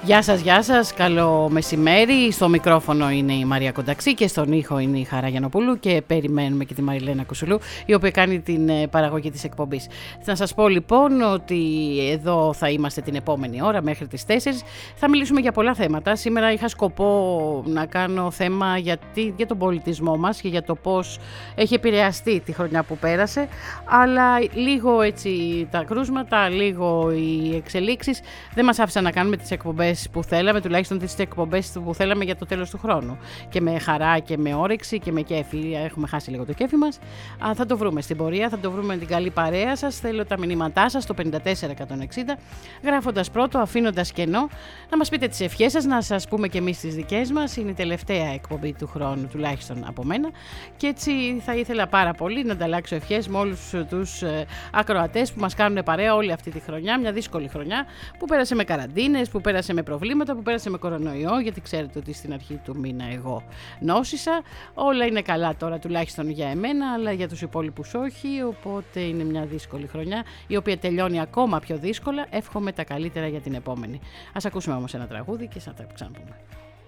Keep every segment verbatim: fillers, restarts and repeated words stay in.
Γεια σας, γεια σας, καλό μεσημέρι. Στο μικρόφωνο είναι η Μαρία Κονταξή και στον ήχο είναι η Χαρά Γιαννοπούλου και περιμένουμε και τη Μαριλένα Κουσουλού, η οποία κάνει την παραγωγή της εκπομπής. Να σας πω λοιπόν ότι εδώ θα είμαστε την επόμενη ώρα μέχρι τις τέσσερις. Θα μιλήσουμε για πολλά θέματα. Σήμερα είχα σκοπό να κάνω θέμα για, τη, για τον πολιτισμό μας και για το πώς έχει επηρεαστεί τη χρονιά που πέρασε, αλλά λίγο έτσι τα κρούσματα, λίγο οι εξελίξεις δεν μας άφησαν να κάνουμε τις εκπομπές που θέλαμε, τουλάχιστον τις εκπομπές που θέλαμε για το τέλος του χρόνου. Και με χαρά και με όρεξη και με κέφι, έχουμε χάσει λίγο το κέφι μας. Α, θα το βρούμε στην πορεία, θα το βρούμε με την καλή παρέα σας. Θέλω τα μηνύματά σας στο πέντε τέσσερα εκατόν εξήντα, γράφοντας πρώτο, αφήνοντας κενό, να μας πείτε τις ευχές σας, να σας πούμε και εμείς τις δικές μας. Είναι η τελευταία εκπομπή του χρόνου, τουλάχιστον από μένα. Και έτσι θα ήθελα πάρα πολύ να ανταλλάξω ευχές με όλους τους ε, ακροατές που μας κάνουν παρέα όλη αυτή τη χρονιά. Μια δύσκολη χρονιά που πέρασε με καραντίνες, που πέρασε με προβλήματα, που πέρασε με κορονοϊό, γιατί ξέρετε ότι στην αρχή του μήνα εγώ νόσησα. Όλα είναι καλά τώρα, τουλάχιστον για εμένα, αλλά για τους υπόλοιπους όχι, οπότε είναι μια δύσκολη χρονιά, η οποία τελειώνει ακόμα πιο δύσκολα. Εύχομαι τα καλύτερα για την επόμενη. Ας ακούσουμε όμως ένα τραγούδι και θα τα ξαναπούμε.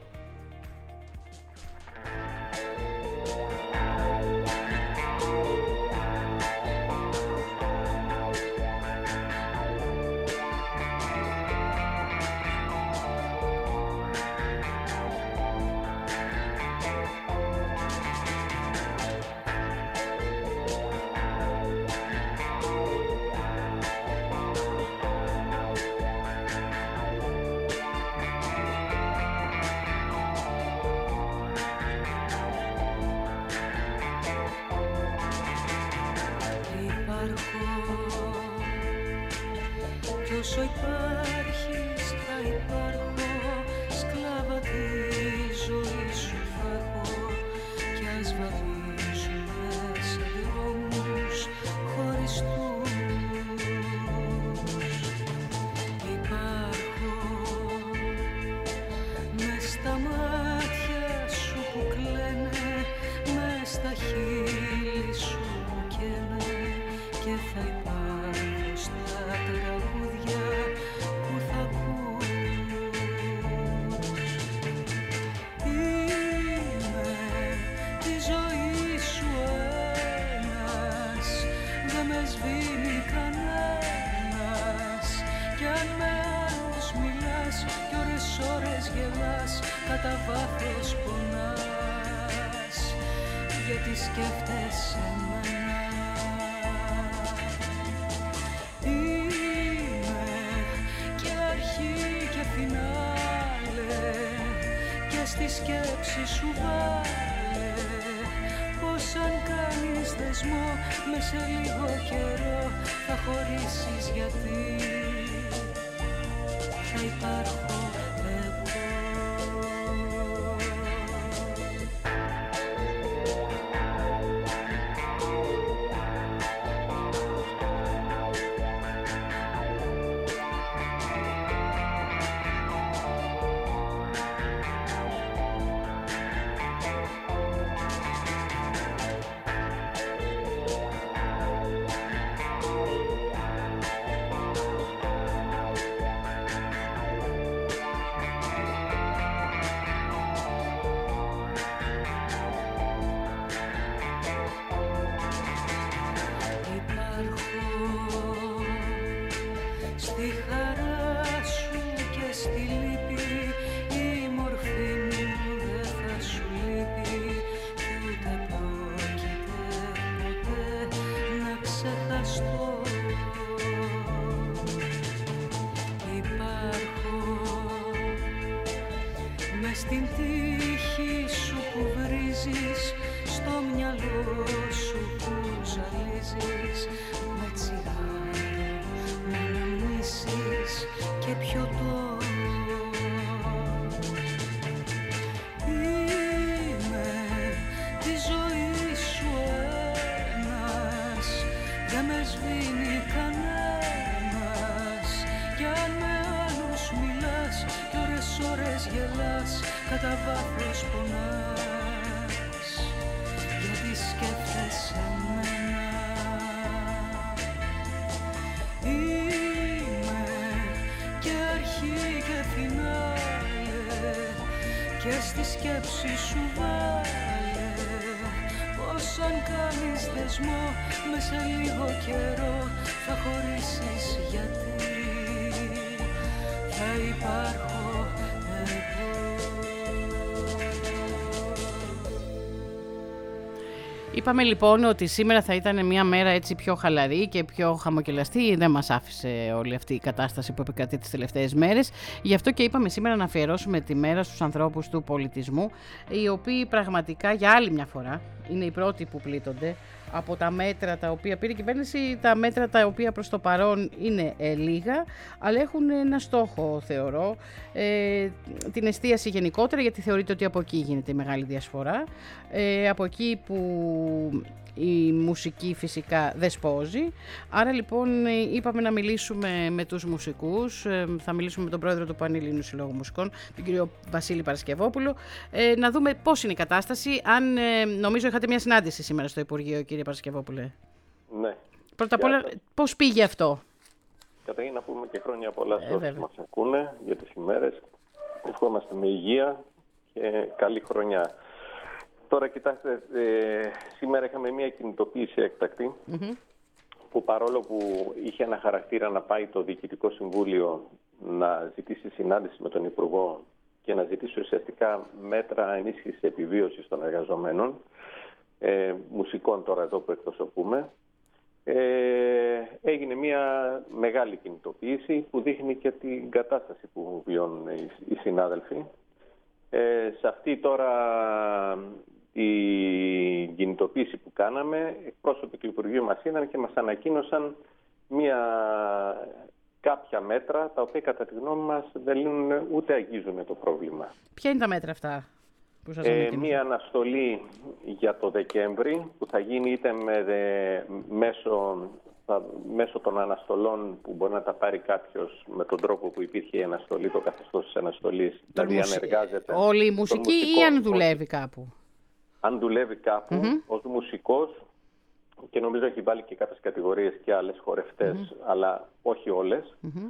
Όσο υπάρχεις θα υπάρχω, σκλάβα τη ζωή σου θα έχω, κι ας βαδίζουμε σε δρόμους χωριστούς. Υπάρχω μες στα μάτια σου που κλαίνε, μες στα χείλη σου που καίνε, και θα υπάρχω στα τραγούδια που θα ακούς. Είμαι τη ζωή σου ένας, δεν με σβήνει κανένας, κι αν με άλλους μιλάς κι ώρες ώρες γελάς, κατά βάθος πονάς, γιατί σκέφτεσαι εμένα. Στη σκέψη σου βάλε πως αν κάνεις δεσμό, μες σε λίγο καιρό θα χωρίσεις, γιατί θα υπάρχω εγώ. Στην τύχη σου που βρίζεις, στο μυαλό σου που ζαλίζεις, με τσιγάρο να αναμνήσεις και πιωτό. Είμαι τη ζωή σου ένας, δεν με σβήνει κανένας, κι αν με άλλους μιλάς κι ώρες ώρες γελάς, κατά βάθος πονάς, γιατί σκέφτεσαι εμένα. Είμαι και αρχή και φινάλε, και στη σκέψη σου βάλε πως αν κάνεις δεσμό με σε λίγο καιρό θα χωρίσεις, γιατί θα υπάρχω εγώ. Είπαμε λοιπόν ότι σήμερα θα ήταν μια μέρα έτσι πιο χαλαρή και πιο χαμογελαστή. Δεν μας άφησε όλη αυτή η κατάσταση που επικρατεί τις τελευταίες μέρες. Γι' αυτό και είπαμε σήμερα να αφιερώσουμε τη μέρα στους ανθρώπους του πολιτισμού, οι οποίοι πραγματικά για άλλη μια φορά είναι οι πρώτοι που πλήττονται από τα μέτρα τα οποία πήρε η κυβέρνηση, τα μέτρα τα οποία προς το παρόν είναι ε, λίγα, αλλά έχουν ένα στόχο, θεωρώ, ε, την εστίαση γενικότερα, γιατί θεωρείται ότι από εκεί γίνεται η μεγάλη διασφορά, ε, από εκεί που η μουσική φυσικά δεσπόζει. Άρα λοιπόν είπαμε να μιλήσουμε με τους μουσικούς, θα μιλήσουμε με τον πρόεδρο του Πανελλήνιου Συλλόγου Μουσικών, τον κύριο Βασίλη Παρασκευόπουλο, να δούμε πώς είναι η κατάσταση. Αν νομίζω είχατε μια συνάντηση σήμερα στο Υπουργείο, κύριε Παρασκευόπουλε. Ναι. Πρώτα απ' όλα, πώς πήγε αυτό? Καταρχήν να πούμε και χρόνια πολλά σε όσους μας ακούνε για τις ημέρες. Ευχόμαστε με υγεία και καλή χρονιά. Τώρα κοιτάξτε, ε, σήμερα είχαμε μια κινητοποίηση έκτακτη, mm-hmm. που παρόλο που είχε ένα χαρακτήρα να πάει το Διοικητικό Συμβούλιο να ζητήσει συνάντηση με τον Υπουργό και να ζητήσει ουσιαστικά μέτρα ενίσχυσης επιβίωσης των εργαζομένων, ε, μουσικών τώρα εδώ που εκπροσωπούμε, ε, έγινε μια μεγάλη κινητοποίηση που δείχνει και την κατάσταση που βιώνουν οι, οι συνάδελφοι. Ε, σε αυτή τώρα η κινητοποίηση που κάναμε, εκπρόσωποι του Υπουργείου μας είδαν και μας ανακοίνωσαν μια, κάποια μέτρα τα οποία κατά τη γνώμη μας δεν λύνουν ούτε αγγίζουν το πρόβλημα. Ποια είναι τα μέτρα αυτά που σας ε, Μια αναστολή για το Δεκέμβρη που θα γίνει είτε με δε, μέσω, θα, μέσω των αναστολών που μπορεί να τα πάρει κάποιος με τον τρόπο που υπήρχε η αναστολή, το καθεστώς της αναστολής, δηλαδή μουσι... αν εργάζεται. Όλη η μουσική ή αν δουλεύει κάπου? Αν δουλεύει κάπου mm-hmm. ως μουσικός, και νομίζω έχει βάλει και κάποιες κατηγορίες και άλλες χορευτές, mm-hmm. αλλά όχι όλες, mm-hmm.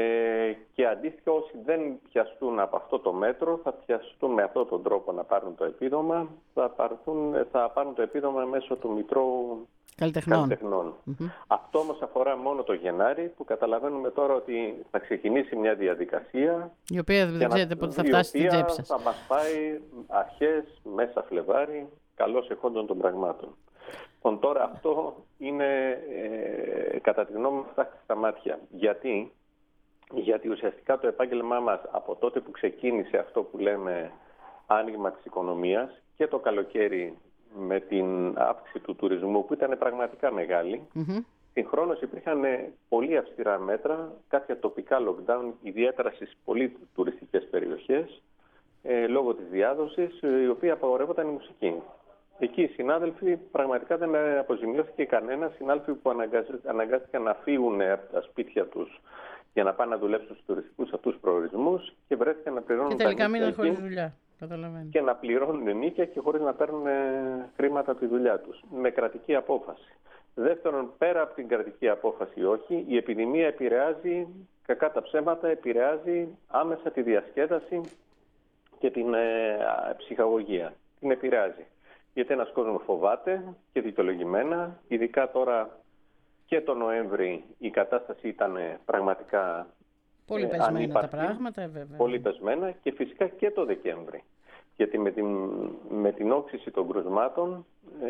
ε, και αντίστοιχα όσοι δεν πιαστούν από αυτό το μέτρο θα πιαστούν με αυτόν τον τρόπο να πάρουν το επίδομα, θα, πάρθουν, θα πάρουν το επίδομα μέσω του Μητρώου Καλλιτεχνών. Καλλιτεχνών. Mm-hmm. Αυτό όμως αφορά μόνο το Γενάρη, που καταλαβαίνουμε τώρα ότι θα ξεκινήσει μια διαδικασία η οποία δεν ξέρετε πότε θα φτάσει στην τσέπη σας. Θα μας πάει αρχές, μέσα Φλεβάρι, καλώς εχόντων των πραγμάτων. Λοιπόν, τώρα αυτό είναι ε, κατά τη γνώμη μου φτάσει στα μάτια. Γιατί? Γιατί ουσιαστικά το επάγγελμά μας από τότε που ξεκίνησε αυτό που λέμε άνοιγμα της οικονομίας και το καλοκαίρι με την αύξηση του τουρισμού που ήταν πραγματικά μεγάλη, mm-hmm. συγχρόνως υπήρχαν πολύ αυστηρά μέτρα, κάποια τοπικά lockdown, ιδιαίτερα στις πολύ τουριστικές περιοχές, ε, λόγω της διάδοσης, η οποία απαγορεύονταν η μουσική. Εκεί οι συνάδελφοι πραγματικά δεν αποζημιώθηκε κανένα, συνάδελφοι που αναγκάστηκαν να φύγουν από τα σπίτια τους για να πάνε να δουλέψουν στους τουριστικούς αυτούς προορισμούς και βρέθηκαν να πληρώνουν. Και τελικά μείναν χωρίς δουλειά. Καταλαβαίνω. Και να πληρώνουν νίκια και χωρίς να παίρνουν χρήματα από τη δουλειά τους, με κρατική απόφαση. Δεύτερον, πέρα από την κρατική απόφαση όχι, η επιδημία επηρεάζει, κακά τα ψέματα, επηρεάζει άμεσα τη διασκέδαση και την ε, ψυχαγωγία. Την επηρεάζει. Γιατί ένας κόσμος φοβάται και δικαιολογημένα, ειδικά τώρα και το Νοέμβρη η κατάσταση ήταν πραγματικά πολύ ε, πεσμένα ανύπαρκη, τα πράγματα, βέβαια. Πολύ πεσμένα και φυσικά και το Δεκέμβρη. Γιατί με την, με την όξυση των κρουσμάτων,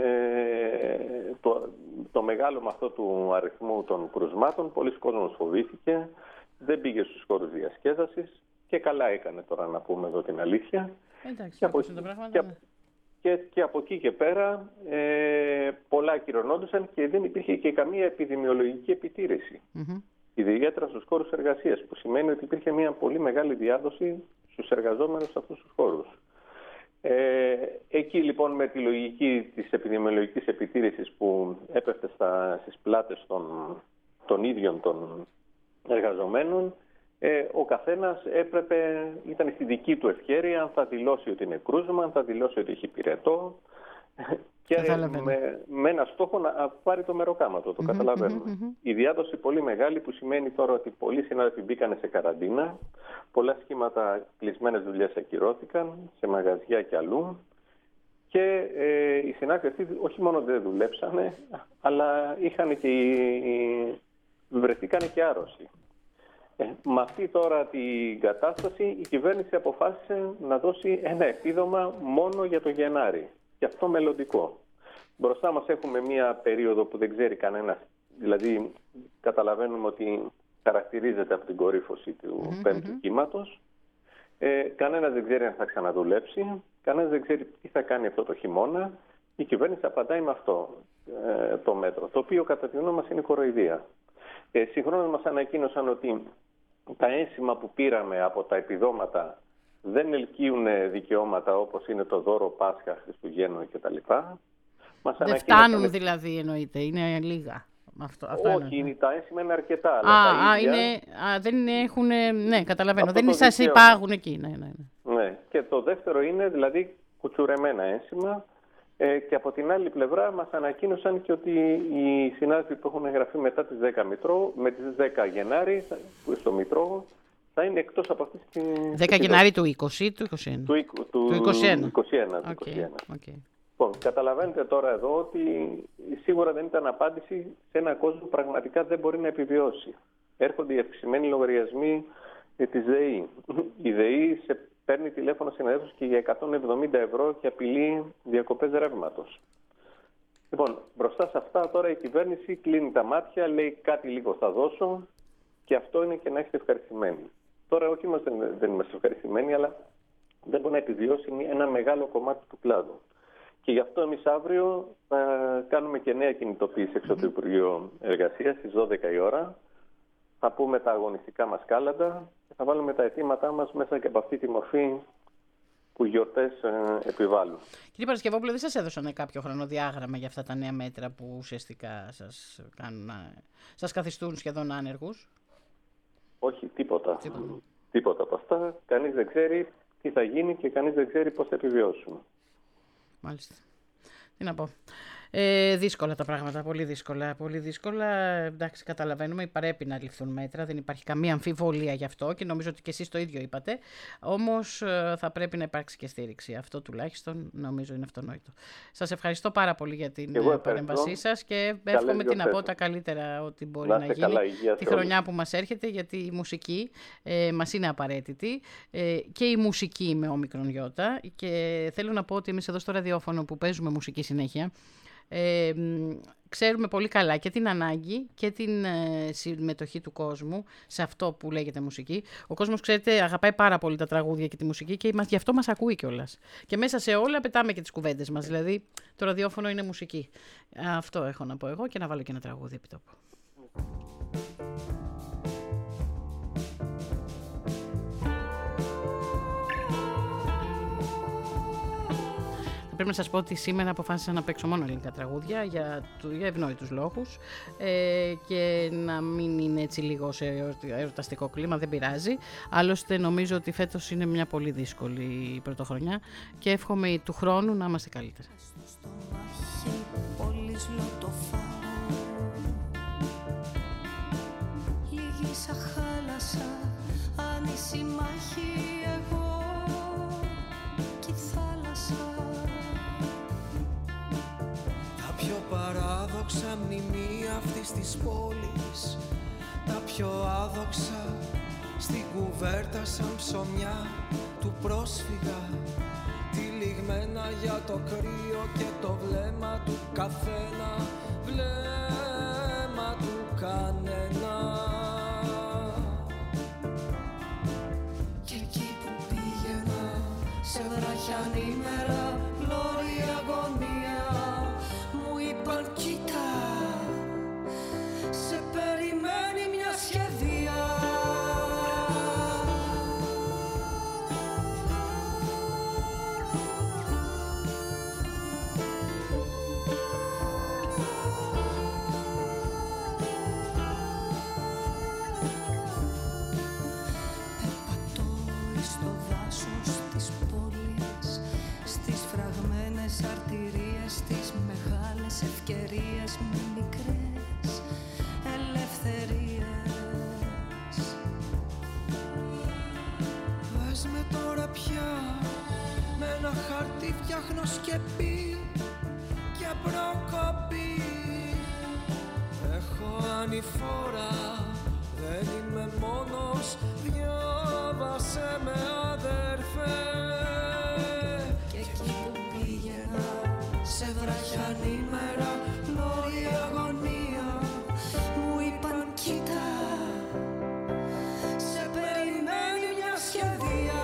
ε, το, το μεγάλο αυτό του αριθμού των κρουσμάτων, πολλοί κόσμος φοβήθηκε, δεν πήγε στους χώρους διασκέδασης και καλά έκανε τώρα να πούμε εδώ την αλήθεια. Εντάξει, και, από, το πράγμα, και, ναι. και, και από εκεί και πέρα ε, πολλά ακυρωνόντουσαν και δεν υπήρχε και καμία επιδημιολογική επιτήρηση. Mm-hmm. Ιδιαίτερα στους χώρους εργασίας, που σημαίνει ότι υπήρχε μια πολύ μεγάλη διάδοση στους εργαζόμενους σε αυτούς τους χώρους. Ε, εκεί λοιπόν με τη λογική της επιδημιολογικής επιτήρησης που έπεφτε στα, στις πλάτες των, των ίδιων των εργαζομένων, ε, ο καθένας έπρεπε, ήταν στη δική του ευχέρεια αν θα δηλώσει ότι είναι κρούσμα, αν θα δηλώσει ότι έχει πυρετό, και με, με ένα στόχο να πάρει το μεροκάματο, το mm-hmm, καταλαβαίνουμε. Mm-hmm. Η διάδοση πολύ μεγάλη που σημαίνει τώρα ότι πολλοί συνάδελφοι μπήκαν σε καραντίνα, πολλά σχήματα κλεισμένες δουλειές ακυρώθηκαν σε μαγαζιά και αλλού και ε, οι συνάδελφοι αυτοί όχι μόνο δεν δουλέψανε, αλλά είχαν και, βρεθήκαν και άρρωστοι. Ε, με αυτή τώρα την κατάσταση η κυβέρνηση αποφάσισε να δώσει ένα επίδομα μόνο για το Γενάρη. Και αυτό μελλοντικό. Μπροστά μας έχουμε μία περίοδο που δεν ξέρει κανένας, δηλαδή καταλαβαίνουμε ότι χαρακτηρίζεται από την κορύφωση του mm-hmm, πέμπτου mm-hmm. κύματος. Ε, κανένας δεν ξέρει αν θα ξαναδουλέψει, κανένας δεν ξέρει τι θα κάνει αυτό το χειμώνα. Η κυβέρνηση απαντάει με αυτό ε, το μέτρο, το οποίο κατά τη γνώμη μας είναι κοροϊδία. Ε, συγχρόνως μας ανακοίνωσαν ότι τα ένσημα που πήραμε από τα επιδόματα δεν ελκύουν δικαιώματα όπως είναι το δώρο Πάσχα, Χριστουγέννων κτλ. Δεν φτάνουν δηλαδή, εννοείται, είναι λίγα. Αυτό, αυτό όχι, είναι. Τα ένσημα είναι αρκετά. Α, αλλά α, ίδια... είναι, α, δεν έχουν, ναι, καταλαβαίνω, αυτό δεν σας υπάγουν εκεί. Ναι, ναι, ναι. ναι, και το δεύτερο είναι δηλαδή κουτσουρεμένα ένσημα ε, και από την άλλη πλευρά μας ανακοίνωσαν και ότι οι συνάδελφοι που έχουν εγγραφεί μετά τις δέκα, Μητρό, με τις δέκα Γενάρη, που στο Μητρό, θα είναι εκτός από αυτή τη... δέκα Γενάρη του είκοσι ή του είκοσι ένα? Του, του, του είκοσι ένα. είκοσι ένα, του okay, είκοσι ένα. Okay. Λοιπόν, καταλαβαίνετε τώρα εδώ ότι σίγουρα δεν ήταν απάντηση σε έναν κόσμο που πραγματικά δεν μπορεί να επιβιώσει. Έρχονται οι αυξημένοι λογαριασμοί της ΔΕΗ. Η ΔΕΗ σε παίρνει τηλέφωνο συναδέλφους και για εκατόν εβδομήντα ευρώ και απειλεί διακοπές ρεύματος. Λοιπόν, μπροστά σε αυτά τώρα η κυβέρνηση κλείνει τα μάτια, λέει κάτι λίγο θα δώσω και αυτό είναι και να είστε ευχαριστημένοι. Τώρα όχι μας δεν, δεν είμαστε ευχαριστημένοι, αλλά δεν μπορεί να επιβιώσει ένα μεγάλο κομμάτι του κλάδου. Και γι' αυτό εμείς αύριο θα κάνουμε και νέα κινητοποίηση έξω από το Υπουργείο Εργασίας στις δώδεκα η ώρα. Θα πούμε τα αγωνιστικά μας κάλαντα και θα βάλουμε τα αιτήματά μας μέσα και από αυτή τη μορφή που οι γιορτές ε, επιβάλλουν. Κύριε Παρασκευόπουλο, δεν σας έδωσαν κάποιο χρονοδιάγραμμα για αυτά τα νέα μέτρα που ουσιαστικά σας, κάνουν, σας καθιστούν σχεδόν άνεργους? Όχι, τίποτα. Τίποτα. Τίποτα από αυτά. Κανείς δεν ξέρει τι θα γίνει και κανείς δεν ξέρει πώς θα επιβιώσουμε. Μάλιστα. Τι να πω. Ε, δύσκολα τα πράγματα, πολύ δύσκολα. Πολύ δύσκολα. Εντάξει, καταλαβαίνουμε, πρέπει να ληφθούν μέτρα, δεν υπάρχει καμία αμφιβολία γι' αυτό και νομίζω ότι και εσείς το ίδιο είπατε. Όμως θα πρέπει να υπάρξει και στήριξη. Αυτό τουλάχιστον νομίζω είναι αυτονόητο. Σας ευχαριστώ πάρα πολύ για την παρέμβασή σας και εύχομαι τι να πω τα καλύτερα ότι μπορεί να, να γίνει καλά, τη χρονιά που μας έρχεται, γιατί η μουσική ε, μας είναι απαραίτητη ε, και η μουσική με όμικρον ιώτα, και θέλω να πω ότι εμείς εδώ στο ραδιόφωνο που παίζουμε μουσική συνέχεια, Ε, ξέρουμε πολύ καλά και την ανάγκη και την ε, συμμετοχή του κόσμου σε αυτό που λέγεται μουσική. Ο κόσμος, ξέρετε, αγαπάει πάρα πολύ τα τραγούδια και τη μουσική και γι' αυτό μας ακούει κιόλας. Και μέσα σε όλα πετάμε και τις κουβέντες μας. Δηλαδή, το ραδιόφωνο είναι μουσική. Αυτό έχω να πω εγώ και να βάλω και ένα τραγούδι επί τόπου. Πρέπει να σας πω ότι σήμερα αποφάσισα να παίξω μόνο ελληνικά τραγούδια για, για ευνόητους λόγους ε, και να μην είναι έτσι λίγο σε εορταστικό κλίμα, δεν πειράζει. Άλλωστε νομίζω ότι φέτος είναι μια πολύ δύσκολη πρωτοχρονιά και εύχομαι του χρόνου να είμαστε καλύτερα. Παράδοξα μνημεία αυτής της πόλης, τα πιο άδοξα στην κουβέρτα σαν ψωμιά του πρόσφυγα, τυλιγμένα για το κρύο και το βλέμμα του καθένα, βλέμμα του κανένα. Και εκεί που πήγαινα σε βραχιανή μέρα, πλώρη αγωνία, είπαν κοίτα, σε περιμένει μια σχεδία. Περπατώ στο δάσος της πόλης, στις φραγμένες αρτηρίες Χαμένες ευκαιρίες με μικρές ελευθερίες. Πες με τώρα πια, με ένα χαρτί φτιάχνω σκεπή και προκοπή. Έχω ανηφόρα, δεν είμαι μόνος, διάβασε με αδερφέ. Και εκεί που πήγαινα, σε βραχιανή μέρα, πλώρη αγωνία, μου είπαν κοίτα, σε περιμένει μια σχεδία.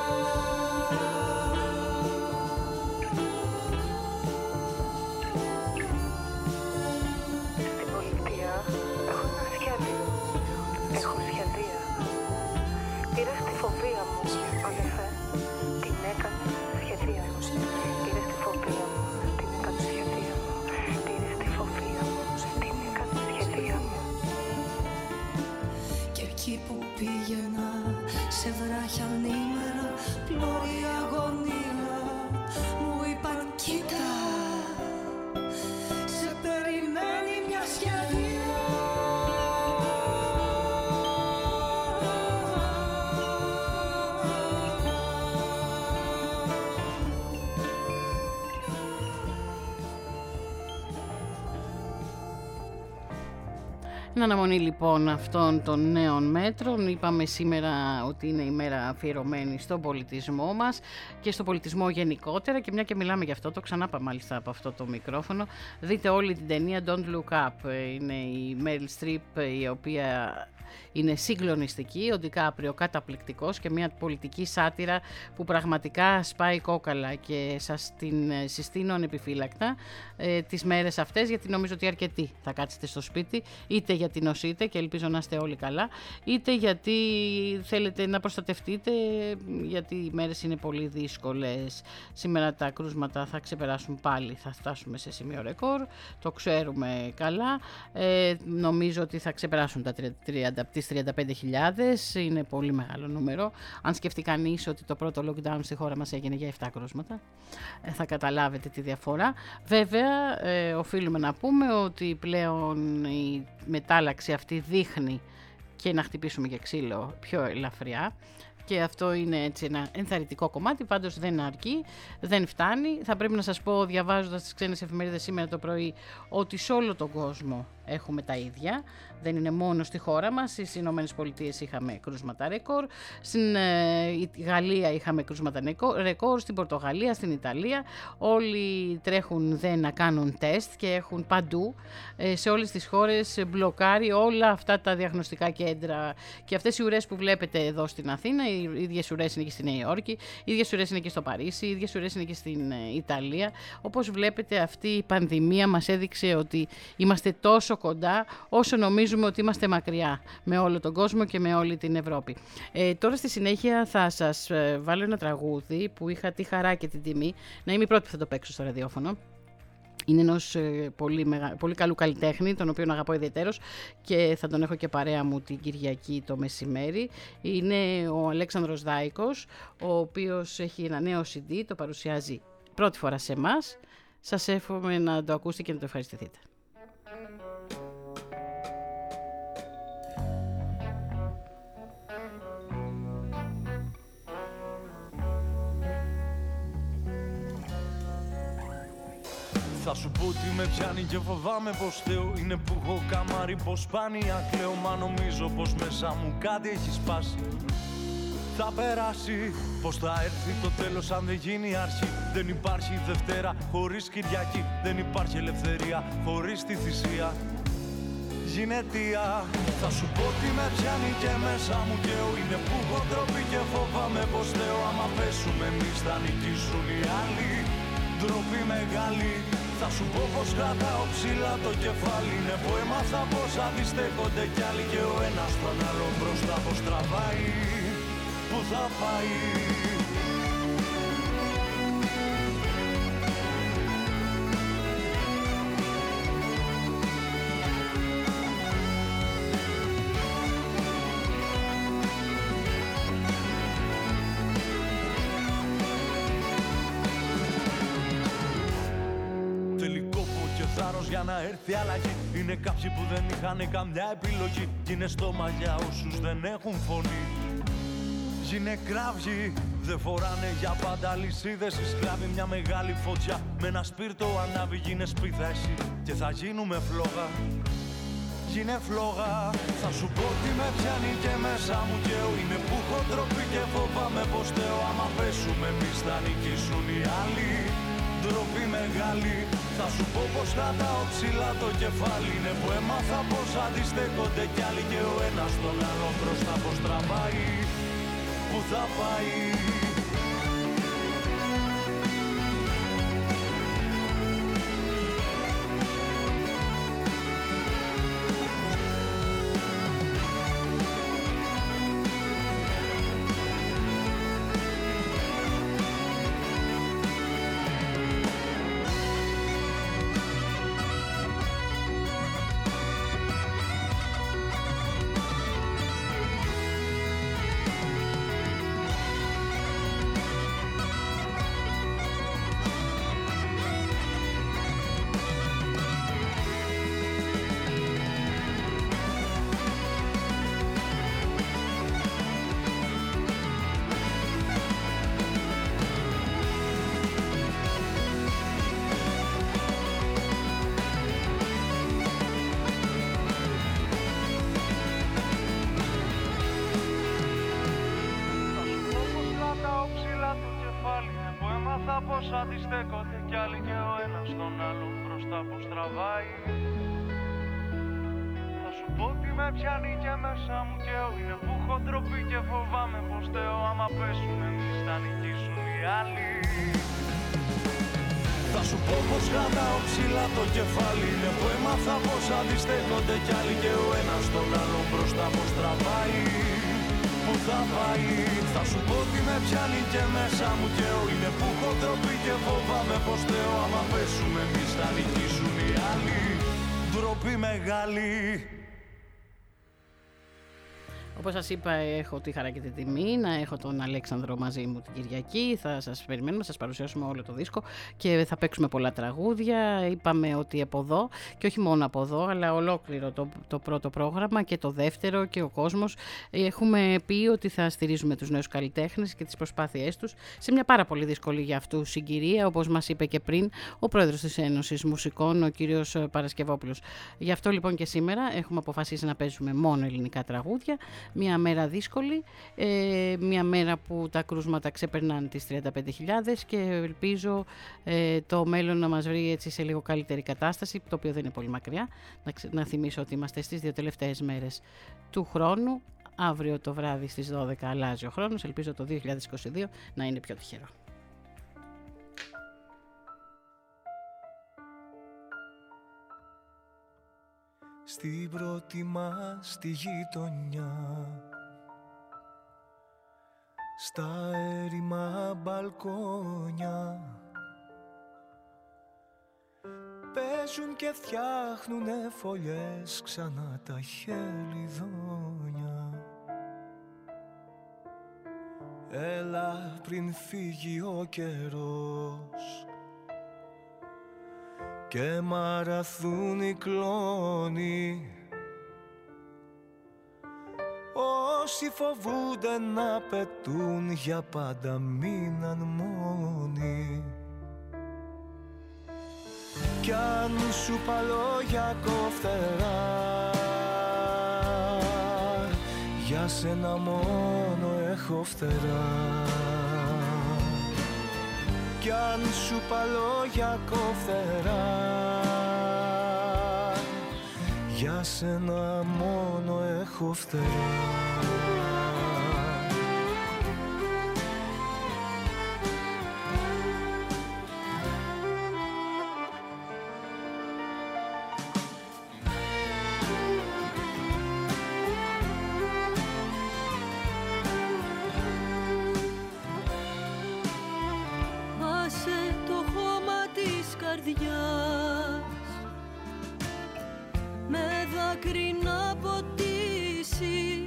Στην πολιτεία έχω ένα σχέδιο, έχω σχεδία. Πήρες τη φοβία μου, αδερφέ, την έκανες σχεδία. Πήρες τη φοβία μου, την έκανες σχεδία μου. Πήρες τη φοβία μου, την έκανες σχεδία μου. Και εκεί που πήγαινα, σε βράχιανή μέρα, πλώρη αγωνία, μου είπαν κοίτα, σε περιμένει μια σχεδία. Εν αναμονή λοιπόν αυτών των νέων μέτρων, είπαμε σήμερα ότι είναι η μέρα αφιερωμένη στον πολιτισμό μας και στον πολιτισμό γενικότερα, και μια και μιλάμε γι' αυτό, το ξανάπα μάλιστα από αυτό το μικρόφωνο, δείτε όλη την ταινία Don't Look Up. Είναι η Meryl Streep, η οποία είναι συγκλονιστική, ο Ντικάπριο καταπληκτικός και μια πολιτική σάτυρα που πραγματικά σπάει κόκαλα, και σας την συστήνω ανεπιφύλακτα ε, τις μέρες αυτές, γιατί νομίζω ότι αρκετοί θα κάτσετε στο σπίτι, είτε γιατί νοσείτε και ελπίζω να είστε όλοι καλά, είτε γιατί θέλετε να προστατευτείτε, γιατί οι μέρες είναι πολύ δύσκολες. Σήμερα τα κρούσματα θα ξεπεράσουν πάλι, θα φτάσουμε σε σημείο ρεκόρ, το ξέρουμε καλά. Ε, νομίζω ότι θα ξεπεράσουν τα τριάντα, τις τριάντα πέντε χιλιάδες, είναι πολύ μεγάλο νούμερο. Αν σκεφτεί κανείς ότι το πρώτο lockdown στη χώρα μας έγινε για επτά κρούσματα, ε, θα καταλάβετε τη διαφορά. Βέβαια, ε, οφείλουμε να πούμε ότι πλέον η μετάλλαξη αυτή δείχνει, και να χτυπήσουμε και ξύλο, πιο ελαφριά. Και αυτό είναι έτσι ένα ενθαρρυντικό κομμάτι, πάντως δεν αρκεί, δεν φτάνει. Θα πρέπει να σας πω, διαβάζοντας τις ξένες εφημερίδες σήμερα το πρωί, ότι σε όλο τον κόσμο έχουμε τα ίδια. Δεν είναι μόνο στη χώρα μας. Στις Ηνωμένες Πολιτείες είχαμε κρούσματα ρεκόρ, στην ε, Γαλλία είχαμε κρούσματα ρεκόρ, στην Πορτογαλία, στην Ιταλία. Όλοι τρέχουν δε να κάνουν τεστ και έχουν παντού, ε, σε όλες τις χώρες, μπλοκάρει όλα αυτά τα διαγνωστικά κέντρα. Και αυτές οι ουρές που βλέπετε εδώ στην Αθήνα, οι ίδιες ουρές είναι και στη Νέα Υόρκη, οι ίδιες ουρές είναι και στο Παρίσι, οι ίδιες ουρές είναι και στην Ιταλία. Όπως βλέπετε, αυτή η πανδημία μας έδειξε ότι είμαστε τόσο κοντά όσο νομίζουμε ότι είμαστε μακριά με όλο τον κόσμο και με όλη την Ευρώπη. Ε, τώρα στη συνέχεια θα σας βάλω ένα τραγούδι που είχα τη χαρά και την τιμή να είμαι η πρώτη που θα το παίξω στο ραδιόφωνο. Είναι ενός ε, πολύ, μεγα... πολύ καλού καλλιτέχνη, τον οποίον αγαπώ ιδιαιτέρως και θα τον έχω και παρέα μου την Κυριακή το μεσημέρι. Είναι ο Αλέξανδρος Δάικος, ο οποίος έχει ένα νέο σι ντι, το παρουσιάζει πρώτη φορά σε εμάς. Σας εύχομαι να το ακούσετε και να το ευχαριστηθείτε. Θα σου πω τι με πιάνει και φοβάμαι πως θέω. Είναι που έχω καμάρι πως σπάνια κλαίω. Μα νομίζω πως μέσα μου κάτι έχει σπάσει. Θα περάσει, πως θα έρθει το τέλος αν δεν γίνει αρχή. Δεν υπάρχει Δευτέρα χωρίς Κυριακή. Δεν υπάρχει ελευθερία χωρίς τη θυσία. Γυναιτία. Θα σου πω τι με πιάνει και μέσα μου καίω. Είναι που έχω ντροπή και φοβάμαι πως θέω. Άμα πέσουμε εμείς θα νικήσουν οι άλλοι. Ντροπή μεγάλη. Θα σου πω πως κρατάω ψηλά το κεφάλι. Είναι που έμαθα πως αντιστέκονται κι άλλοι. Και ο ένας τον άλλον μπροστά πως τραβάει. Πού θα πάει. για να έρθει αλλαγή. Είναι κάποιοι που δεν είχαν καμιά επιλογή κι είναι στόμα για όσους δεν έχουν φωνή. Γίνε κραύγοι, δεν φοράνε για πάντα λυσίδες οι σκλάβοι. Μια μεγάλη φωτιά με ένα σπίρτο ανάβει. Γίνε σπίθα εσύ και θα γίνουμε φλόγα. Γίνε φλόγα, θα σου πω τι με πιάνει και μέσα μου καίω. Είναι που έχω ντροπή και φοβάμαι πως θέω. Άμα πέσουμε εμείς θα νικήσουν οι άλλοι. Ντροπή μεγάλη, θα σου πω πως κρατάω ψηλά το κεφάλι. Είναι που έμαθα πως αντιστέκονται κι άλλοι και ο ένας τον άλλο μπροστά πως τραβάει. Που θα πάει. Αντιστέκονται κι άλλοι και ο ένας τον άλλον μπροστά πως τραβάει. Θα σου πω τι με πιάνει και μέσα μου καίω. Είναι που έχω ντροπή και φοβάμαι πως θέω. Άμα πέσουν εμείς θα νικήσουν οι άλλοι. Θα σου πω πως κρατάω ψηλά το κεφάλι. Είναι που έμαθα πως αντιστέκονται κι άλλοι και ο ένας τον άλλον μπροστά πως τραβάει. Που θα πάει, θα σου πω τι με πιάνει και μέσα μου καίω. Είναι που έχω ντροπή και φοβάμαι πως θέω. Άμα πέσουμε εμείς θα νικήσουν οι άλλοι. Ντροπή μεγάλη. Όπως σας είπα, έχω τη χαρά και την τιμή να έχω τον Αλέξανδρο μαζί μου την Κυριακή. Θα σας περιμένουμε, θα σας παρουσιάσουμε όλο το δίσκο και θα παίξουμε πολλά τραγούδια. Είπαμε ότι από εδώ, και όχι μόνο από εδώ, αλλά ολόκληρο το, το πρώτο πρόγραμμα και το δεύτερο και ο κόσμος, έχουμε πει ότι θα στηρίζουμε τους νέους καλλιτέχνες και τις προσπάθειές τους σε μια πάρα πολύ δύσκολη για αυτούς συγκυρία, όπως μας είπε και πριν ο πρόεδρος της Ένωσης Μουσικών, ο κύριος Παρασκευόπουλος. Γι' αυτό λοιπόν και σήμερα έχουμε αποφασίσει να παίζουμε μόνο ελληνικά τραγούδια. Μια μέρα δύσκολη, ε, μια μέρα που τα κρούσματα ξεπερνάνε τις τριάντα πέντε χιλιάδες και ελπίζω ε, το μέλλον να μας βρει έτσι σε λίγο καλύτερη κατάσταση, το οποίο δεν είναι πολύ μακριά. Να, να θυμίσω ότι είμαστε στις δύο τελευταίες μέρες του χρόνου. Αύριο το βράδυ στις δώδεκα αλλάζει ο χρόνος, ελπίζω το δύο χιλιάδες είκοσι δύο να είναι πιο τυχερό. Στην πρώτη μας τη γειτονιά, στα έρημα μπαλκόνια, παίζουν και φτιάχνουνε φωλιές ξανά τα χελιδόνια. Έλα πριν φύγει ο καιρός και μαραθούν οι κλόνοι, όσοι φοβούνται να πετούν για πάντα μείναν μόνοι. Κι αν σου παλόγια κοφτερά, για σένα μόνο έχω φτερά. Κι αν σου παλόγια κοφτερά, για σένα μόνο έχω φτερά. Με δάκρυ να ποτίσει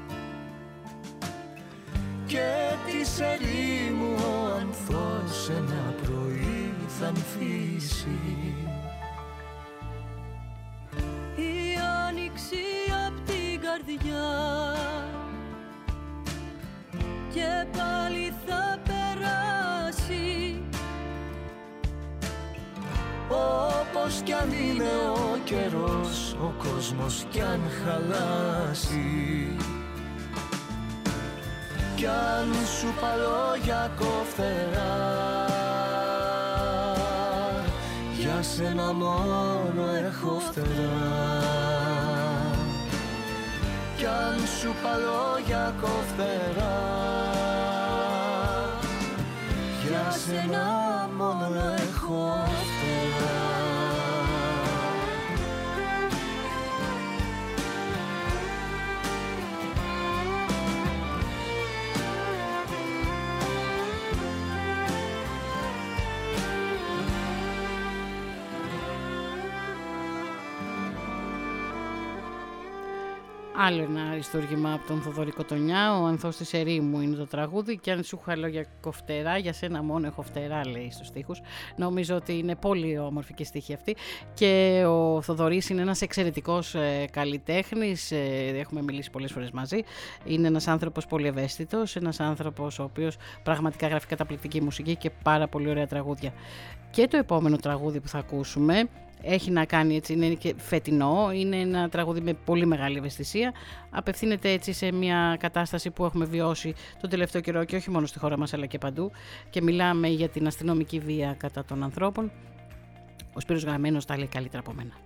και της ερήμου ο ανθός ένα πρωί θα ανθίσει. τραγουδιά και πάλι θα περάσει. Όπως κι αν είναι ο καιρός, ο κόσμος κι αν χαλάσει, κι αν σου πα λόγια κοφτερά, για σένα μόνο έχω φτερά. Κι αν σου πα λόγια κοφτερά, για σένα μόνο έχω φτερά. Άλλο ένα αριστούργημα από τον Θοδωρή Κοτονιά, ο Ανθός της Ερήμου είναι το τραγούδι, και αν σου είχα λόγια κοφτερά, για σένα μόνο έχω φτερά, λέει στους στίχους. Νομίζω ότι είναι πολύ όμορφη και στίχη αυτή, και ο Θοδωρής είναι ένας εξαιρετικός ε, καλλιτέχνης, ε, έχουμε μιλήσει πολλές φορές μαζί, είναι ένας άνθρωπος πολύ ευαίσθητος, ένας άνθρωπος ο οποίος πραγματικά γράφει καταπληκτική μουσική και πάρα πολύ ωραία τραγούδια. Και το επόμενο τραγούδι που θα ακούσουμε έχει να κάνει, έτσι, είναι και φετινό, είναι ένα τραγούδι με πολύ μεγάλη ευαισθησία, απευθύνεται έτσι σε μια κατάσταση που έχουμε βιώσει τον τελευταίο καιρό και όχι μόνο στη χώρα μας αλλά και παντού, και μιλάμε για την αστυνομική βία κατά των ανθρώπων. Ο Σπύρος Γραμμένος τα λέει καλύτερα από μένα.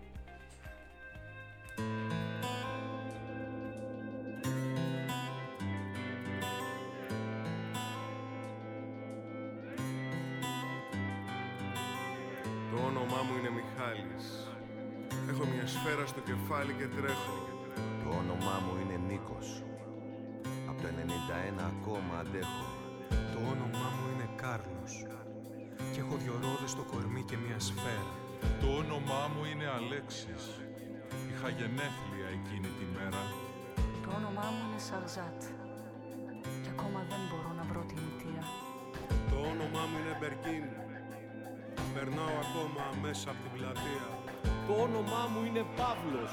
Το όνομά μου είναι Μιχάλης. Έχω μια σφαίρα στο κεφάλι και τρέχω. Το όνομά μου είναι Νίκος. Από το ενενήντα ένα ακόμα αντέχω. Το όνομά μου είναι Κάρλος. Και έχω δυο ρόδες στο κορμί και μια σφαίρα. Το όνομά μου είναι Αλέξης. Είχα γενέθλια εκείνη τη μέρα. Το όνομά μου είναι Σαρζάτ. Και ακόμα δεν μπορώ να βρω την αιτία. Το όνομά μου είναι Μπερκίν. Περνάω ακόμα μέσα από την πλατεία. Το όνομά μου είναι Παύλος.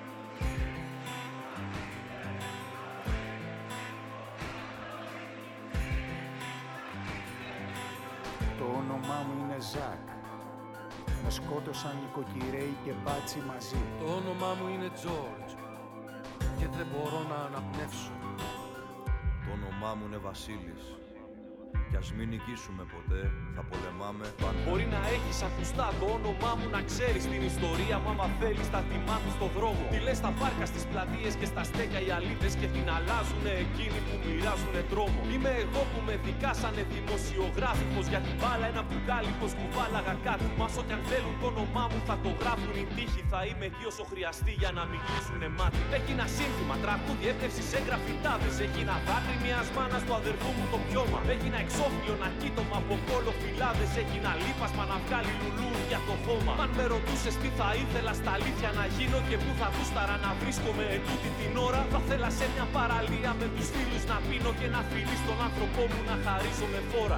Το όνομά μου είναι Ζακ. Με σκότωσαν νοικοκυρέοι και μπάτσι μαζί. Το όνομά μου είναι Τζόρτζ. Και δεν μπορώ να αναπνεύσω. Το όνομά μου είναι Βασίλης. Κι ας μην νικήσουμε ποτέ, θα πολεμάμε πάντα. Μπορεί να έχεις ακουστά το όνομά μου, να ξέρεις την ιστορία μου. Άμα θέλεις τα θυμάμαι στο δρόμο. Τι λες στα πάρκα, στις πλατείες και στα στέκια οι αλήτες, και την αλλάζουνε εκείνοι που μοιράζουνε τρόμο. Είμαι εγώ που με δικάσανε δημοσιογράφοι, πως για την μπάλα ένα μπουκάλι πως κουβάλαγα κάτι. Μας ό,τι αν θέλουν το όνομά μου θα το γράφουν οι τύχοι. Θα είμαι εκεί όσο χρειαστεί για να μην κλείσουνε μάτι. Έχει ένα σύνθημα, τραγούδι, έπτευση σε γραφιτάδες. Έχει ένα δάκρυ μιας μάνας του αδερφού μου το πιώμα. Έχει ένα εξώφυλλο, να κοίτωμα από κόλλο φυλάδες. Έχει ένα λίπασμα να βγάλει λουλούδια το χώμα. Αν με ρωτούσες τι θα ήθελα στα αλήθεια να γίνω και πού θα γούσταρα να βρίσκομαι ετούτη την ώρα, θα θέλα σε μια παραλία με τους φίλους να πίνω και να φιλεί στον άνθρωπό μου να χαρίζω με φόρα.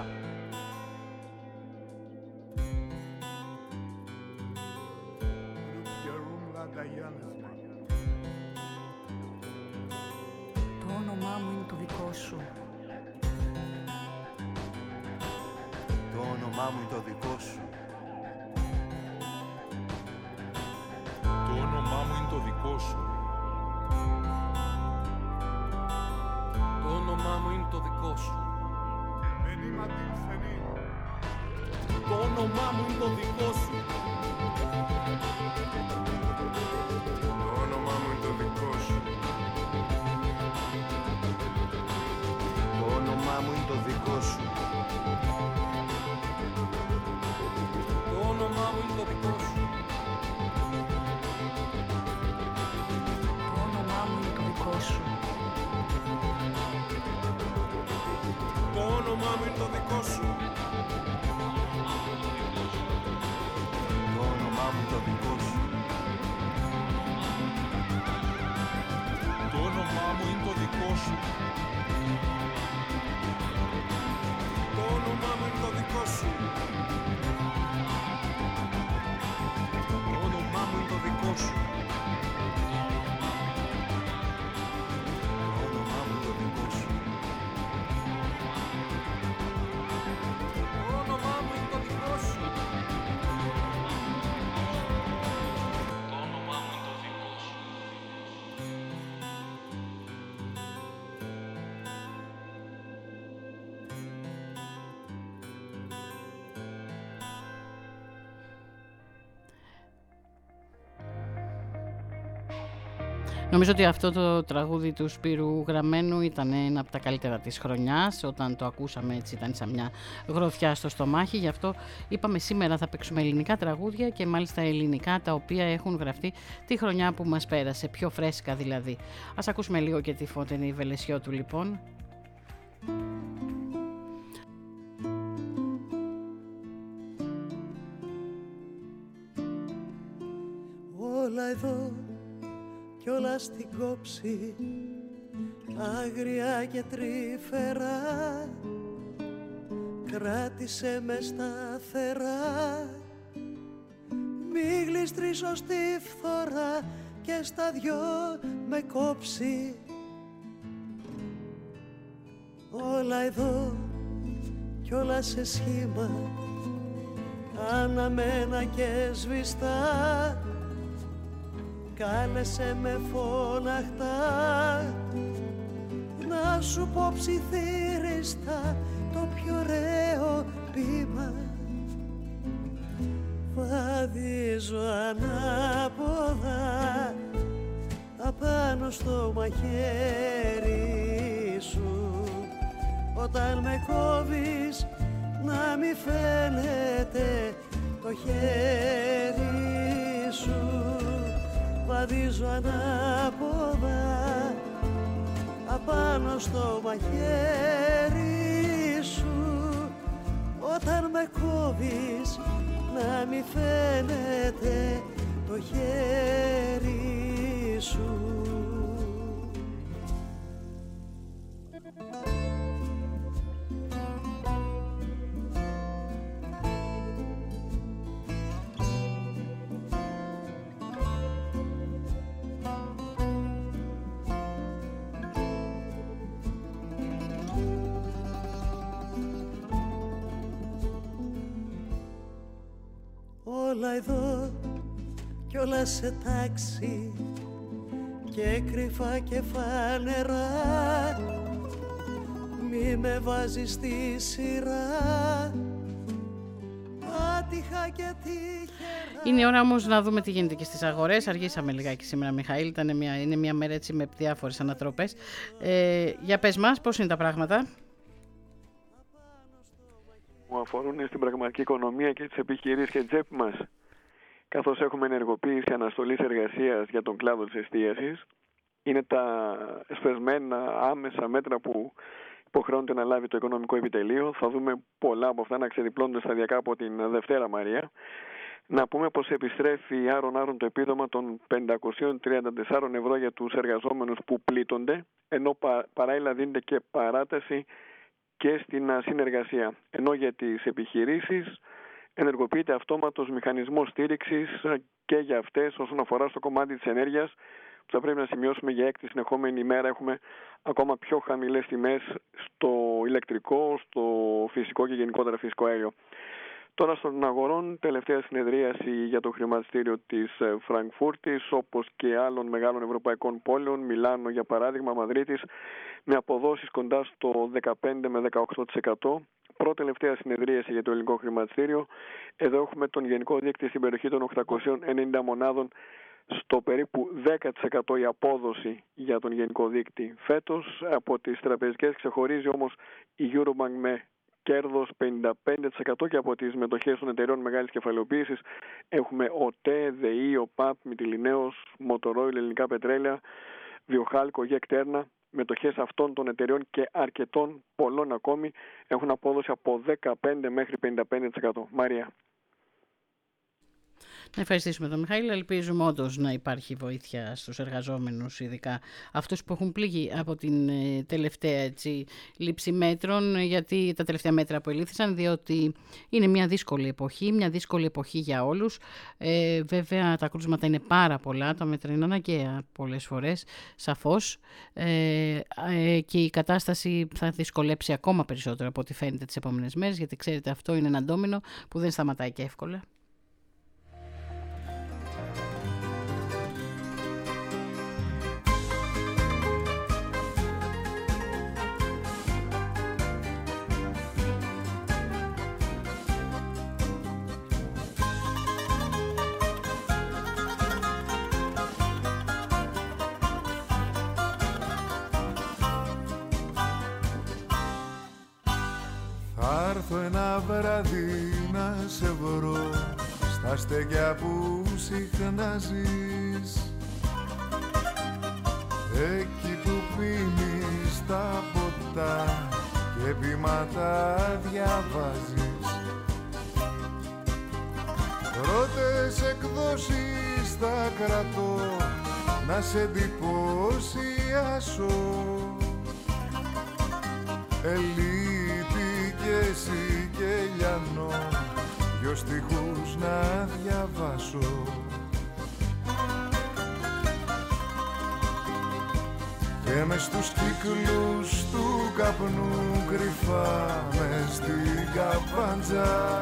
Το όνομά μου είναι το δικό σου. Το όνομά μου είναι το δικό σου. Το όνομά μου είναι το δικό σου. Το όνομά μου είναι το δικό σου. Το όνομά μου είναι το δικό σου. Το όνομά μου είναι το δικό σου. Το όνομά μου είναι το δικό σου. Το όνομά μου είναι το δικό σου. Το όνομά μου είναι το δικό σου. Το όνομά μου είναι το δικό σου. Το όνομά μου είναι το δικό σου. Το όνομά μου είναι το δικό σου. Το όνομά μου είναι το δικό σου. Το όνομά μου είναι το δικό σου. Νομίζω ότι αυτό το τραγούδι του Σπύρου Γραμμένου ήταν ένα από τα καλύτερα της χρονιάς. Όταν το ακούσαμε έτσι ήταν σαν μια γροθιά στο στομάχι. Γι' αυτό είπαμε σήμερα θα παίξουμε ελληνικά τραγούδια και μάλιστα ελληνικά τα οποία έχουν γραφτεί τη χρονιά που μας πέρασε, πιο φρέσκα δηλαδή. Ας ακούσουμε λίγο και τη Φώτενη Βελεσιώτου λοιπόν. Όλα εδώ κι όλα στην κόψη, άγρια και τρυφερά, κράτησε με σταθερά, μη γλιστρήσω στη φθορά και στα δυο με κόψει. Όλα εδώ κι όλα σε σχήμα, αναμένα και σβηστά, κάλεσε με φωναχτά να σου πω ψιθύριστα το πιο ωραίο ποίημα. Βαδίζω ανάποδα απάνω στο μαχαίρι σου, όταν με κόβεις να μη φαίνεται το χέρι σου. Βαδίζω ανάποδα απάνω στο μαχαίρι σου, όταν με κόβεις να μη φαίνεται το χέρι σου. Όλα εδώ κι όλα σε τάξη και κρυφά και φανερά, μη με βάζεις στη σειρά, άτυχα και τυχερά. Είναι η ώρα όμως να δούμε τι γίνεται και στις αγορές. Αργήσαμε λιγάκι σήμερα, Μιχαήλ, ήταν μια, είναι μια μέρα έτσι με διάφορες ανατροπές. Ε, για πες μας, πώς είναι τα πράγματα? Που αφορούν στην πραγματική οικονομία και τις επιχειρήσεις και τσέπη μας, καθώς έχουμε ενεργοποίηση αναστολής εργασίας για τον κλάδο της εστίασης. Είναι τα σπεσμένα άμεσα μέτρα που υποχρεώνεται να λάβει το Οικονομικό Επιτελείο. Θα δούμε πολλά από αυτά να ξεδιπλώνονται σταδιακά από την Δευτέρα, Μαρία. Να πούμε πως επιστρέφει άρον-άρον το επίδομα των πεντακόσια τριάντα τέσσερα ευρώ για τους εργαζόμενους που πλήττονται, ενώ παράλληλα δίνεται και παράταση και στην συνεργασία. Ενώ για τις επιχειρήσεις ενεργοποιείται αυτόματος μηχανισμός στήριξης και για αυτές όσον αφορά στο κομμάτι της ενέργειας, που θα πρέπει να σημειώσουμε για έκτη συνεχόμενη ημέρα έχουμε ακόμα πιο χαμηλές τιμές στο ηλεκτρικό, στο φυσικό και γενικότερα φυσικό αέριο. Τώρα στον αγορών, τελευταία συνεδρίαση για το χρηματιστήριο της Φραγκφούρτης, όπως και άλλων μεγάλων ευρωπαϊκών πόλεων, Μιλάνο για παράδειγμα, Μαδρίτης, με αποδόσεις κοντά στο δεκαπέντε με δεκαοκτώ τοις εκατό. Πρώτη-τελευταία συνεδρίαση για το ελληνικό χρηματιστήριο. Εδώ έχουμε τον γενικό δείκτη στην περιοχή των οκτακοσίων ενενήντα μονάδων, στο περίπου δέκα τοις εκατό η απόδοση για τον γενικό δείκτη φέτος. Από τις τραπεζικές ξεχωρίζει όμως η Eurobank με κέρδος πενήντα πέντε τοις εκατό, και από τις μετοχές των εταιρεών μεγάλης κεφαλαιοποίησης έχουμε ΟΤΕ, ΔΕΗ, ΟΠΑΠ, Μυτιληναίος, Μοτορόιλ, Ελληνικά Πετρέλαια, Βιοχάλκο, Γεκτέρνα. Μετοχές αυτών των εταιρεών και αρκετών πολλών ακόμη έχουν απόδοση από δεκαπέντε μέχρι πενήντα πέντε τοις εκατό. Μαρία. Να ευχαριστήσουμε τον Μιχαήλ. Ελπίζουμε όντως να υπάρχει βοήθεια στους εργαζόμενους, ειδικά αυτούς που έχουν πληγεί από την τελευταία έτσι, λήψη μέτρων, γιατί τα τελευταία μέτρα που ελήφθησαν, διότι είναι μια δύσκολη εποχή, μια δύσκολη εποχή για όλους. Ε, βέβαια τα κρούσματα είναι πάρα πολλά, τα μέτρα είναι αναγκαία πολλές φορές, σαφώς, ε, ε, και η κατάσταση θα δυσκολέψει ακόμα περισσότερο από ό,τι φαίνεται τις επόμενες μέρες, γιατί ξέρετε αυτό είναι ένα ντόμινο που δεν σταματάει και εύκολα. Θα έρθω ένα βράδυ να σε βρω στα στέκια που συχνά ζεις, εκεί που πίνεις τα ποτά και ποίηματα διαβάζεις. Πρώτες εκδόσεις θα κρατώ να σε εντυπωσιάσω, Ελίτη και εσύ και Λιανό, δυο στιχούς να διαβάσω. Και μες στους κύκλους του καπνού κρυφά μες στην καπάντζα,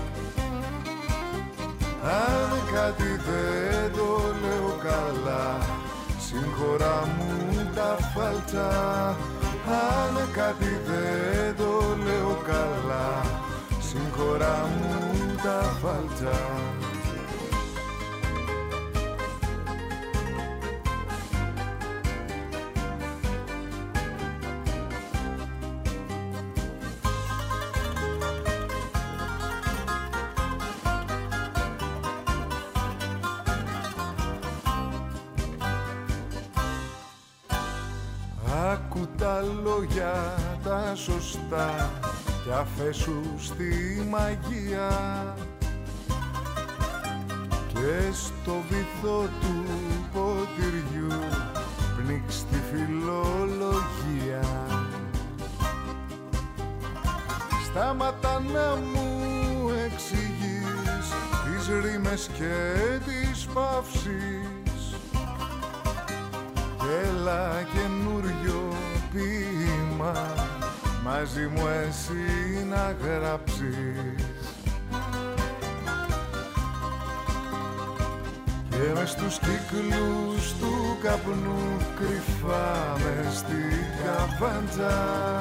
αν κάτι δεν το λέω καλά, συγχωρά μου τα φάλτσα. Αν κάτι δεν το λέω καλά, συγχωρά μου τα φάλτσα. Άκου τα λόγια τα σωστά κι αφέσου στη μαγεία, και στο βυθό του ποτηριού πνίξ' τη φιλολογία. Στάματα να μου εξηγείς τις ρήμες και τις παύσεις, έλα καινούριο ποίημα μαζί μου εσύ να γράψεις. Και μες στους κύκλους του καπνού κρυφά μες στην καπάντζα,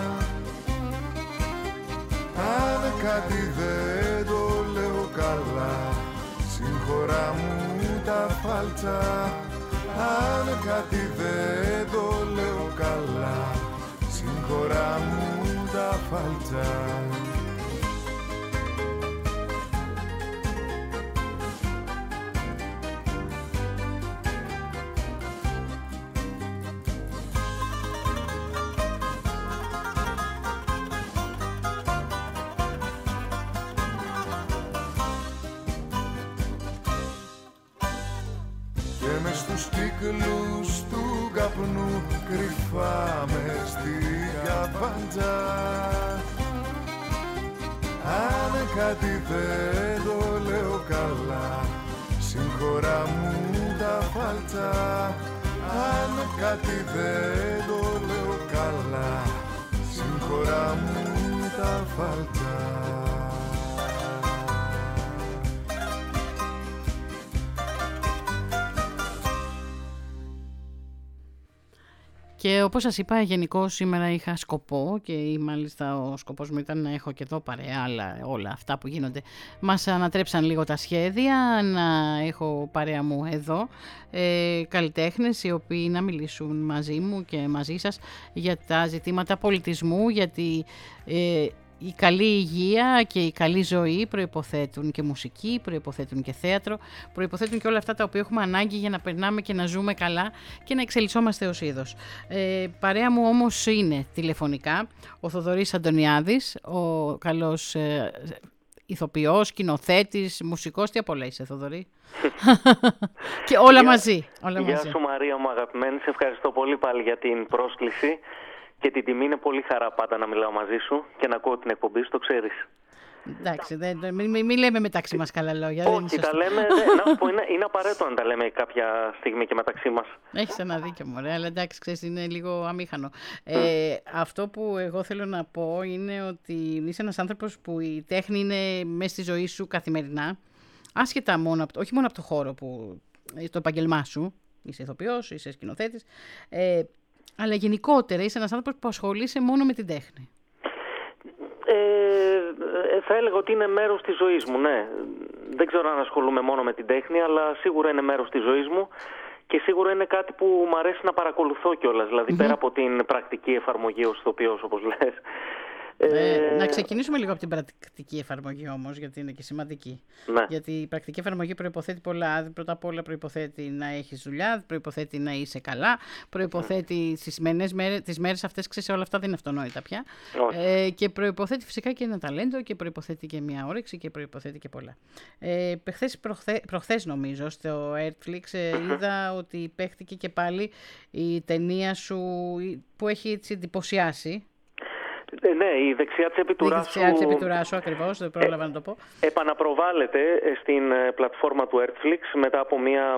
αν κάτι δεν το λέω καλά, συγχωρά μου τα φάλτσα. Αν κάτι δεν το λέω καλά, συγχωρά μου τα φάλτσα. Και μες στους κύκλους του καπνού κρυφά μες στην καπάντζα, αν κάτι δεν το λέω καλά, συγχωρά μου τα φάλτσα. Αν κάτι δεν το λέω καλά, συγχωρά μου τα φάλτσα. Και όπως σας είπα, γενικώς σήμερα είχα σκοπό και μάλιστα ο σκοπός μου ήταν να έχω και εδώ παρέα, αλλά όλα αυτά που γίνονται μας ανατρέψαν λίγο τα σχέδια, να έχω παρέα μου εδώ ε, καλλιτέχνες οι οποίοι να μιλήσουν μαζί μου και μαζί σας για τα ζητήματα πολιτισμού, γιατί ε, η καλή υγεία και η καλή ζωή προϋποθέτουν και μουσική, προϋποθέτουν και θέατρο, προϋποθέτουν και όλα αυτά τα οποία έχουμε ανάγκη για να περνάμε και να ζούμε καλά και να εξελισσόμαστε ως είδος. Ε, παρέα μου όμως είναι τηλεφωνικά ο Θοδωρής Αντωνιάδης, ο καλός ε, ηθοποιός, σκηνοθέτης, μουσικός. Τι απ' όλα είσαι, Θοδωρή? Και όλα Γεια, μαζί. Όλα γεια μαζί. σου Μαρία μου αγαπημένη, σε ευχαριστώ πολύ πάλι για την πρόσκληση και την τιμή. Είναι πολύ χαρά πάντα να μιλάω μαζί σου και να ακούω την εκπομπή σου, το ξέρεις. Εντάξει, δεν, μην μη, μη λέμε μεταξύ μας καλά λόγια. Όχι, τα λέμε, δε, να σου πω, είναι, είναι απαραίτητο να τα λέμε κάποια στιγμή και μεταξύ μας. Έχεις ένα δίκιο, μωρέ, αλλά εντάξει, ξέρεις, είναι λίγο αμήχανο. Ε, αυτό που εγώ θέλω να πω είναι ότι είσαι ένας άνθρωπος που η τέχνη είναι μέσα στη ζωή σου καθημερινά, άσχετα μόνο, όχι μόνο από το χώρο που, το επαγγελμά σου, είσαι ηθοποιός, είσαι σκηνοθέτης, ε, αλλά γενικότερα είσαι ένας άνθρωπος που ασχολείσαι μόνο με την τέχνη. Ε, θα έλεγα ότι είναι μέρος της ζωής μου, ναι. Δεν ξέρω αν ασχολούμαι μόνο με την τέχνη, αλλά σίγουρα είναι μέρος της ζωής μου και σίγουρα είναι κάτι που μου αρέσει να παρακολουθώ κιόλας. Δηλαδή, mm-hmm. πέρα από την πρακτική εφαρμογή ως ηθοποιός, όπως λες, Ε, ε, να ξεκινήσουμε λίγο από την πρακτική εφαρμογή όμως, γιατί είναι και σημαντική. Ναι. Γιατί η πρακτική εφαρμογή προϋποθέτει πολλά. Πρώτα απ' όλα προϋποθέτει να έχεις δουλειά, προϋποθέτει να είσαι καλά, προϋποθέτει στις σημερινές μέρες, τις μέρες αυτές, ξέρεις, όλα αυτά δεν είναι αυτονόητα πια. Ε, και προϋποθέτει φυσικά και ένα ταλέντο και προϋποθέτει και μια όρεξη και προϋποθέτει και πολλά. Ε, προχθές, προχθές, προχθές νομίζω στο Netflix ε, είδα ότι παίχτηκε και πάλι η ταινία σου που έχει έτσι εντυπωσιάσει. Ε, ναι, η δεξιά τσέπη του Ράσου. Η δεξιά τσέπη του Ράσου, ακριβώς, δεν πρόλαβα ε, να το πω. Επαναπροβάλλεται στην πλατφόρμα του Netflix μετά από μια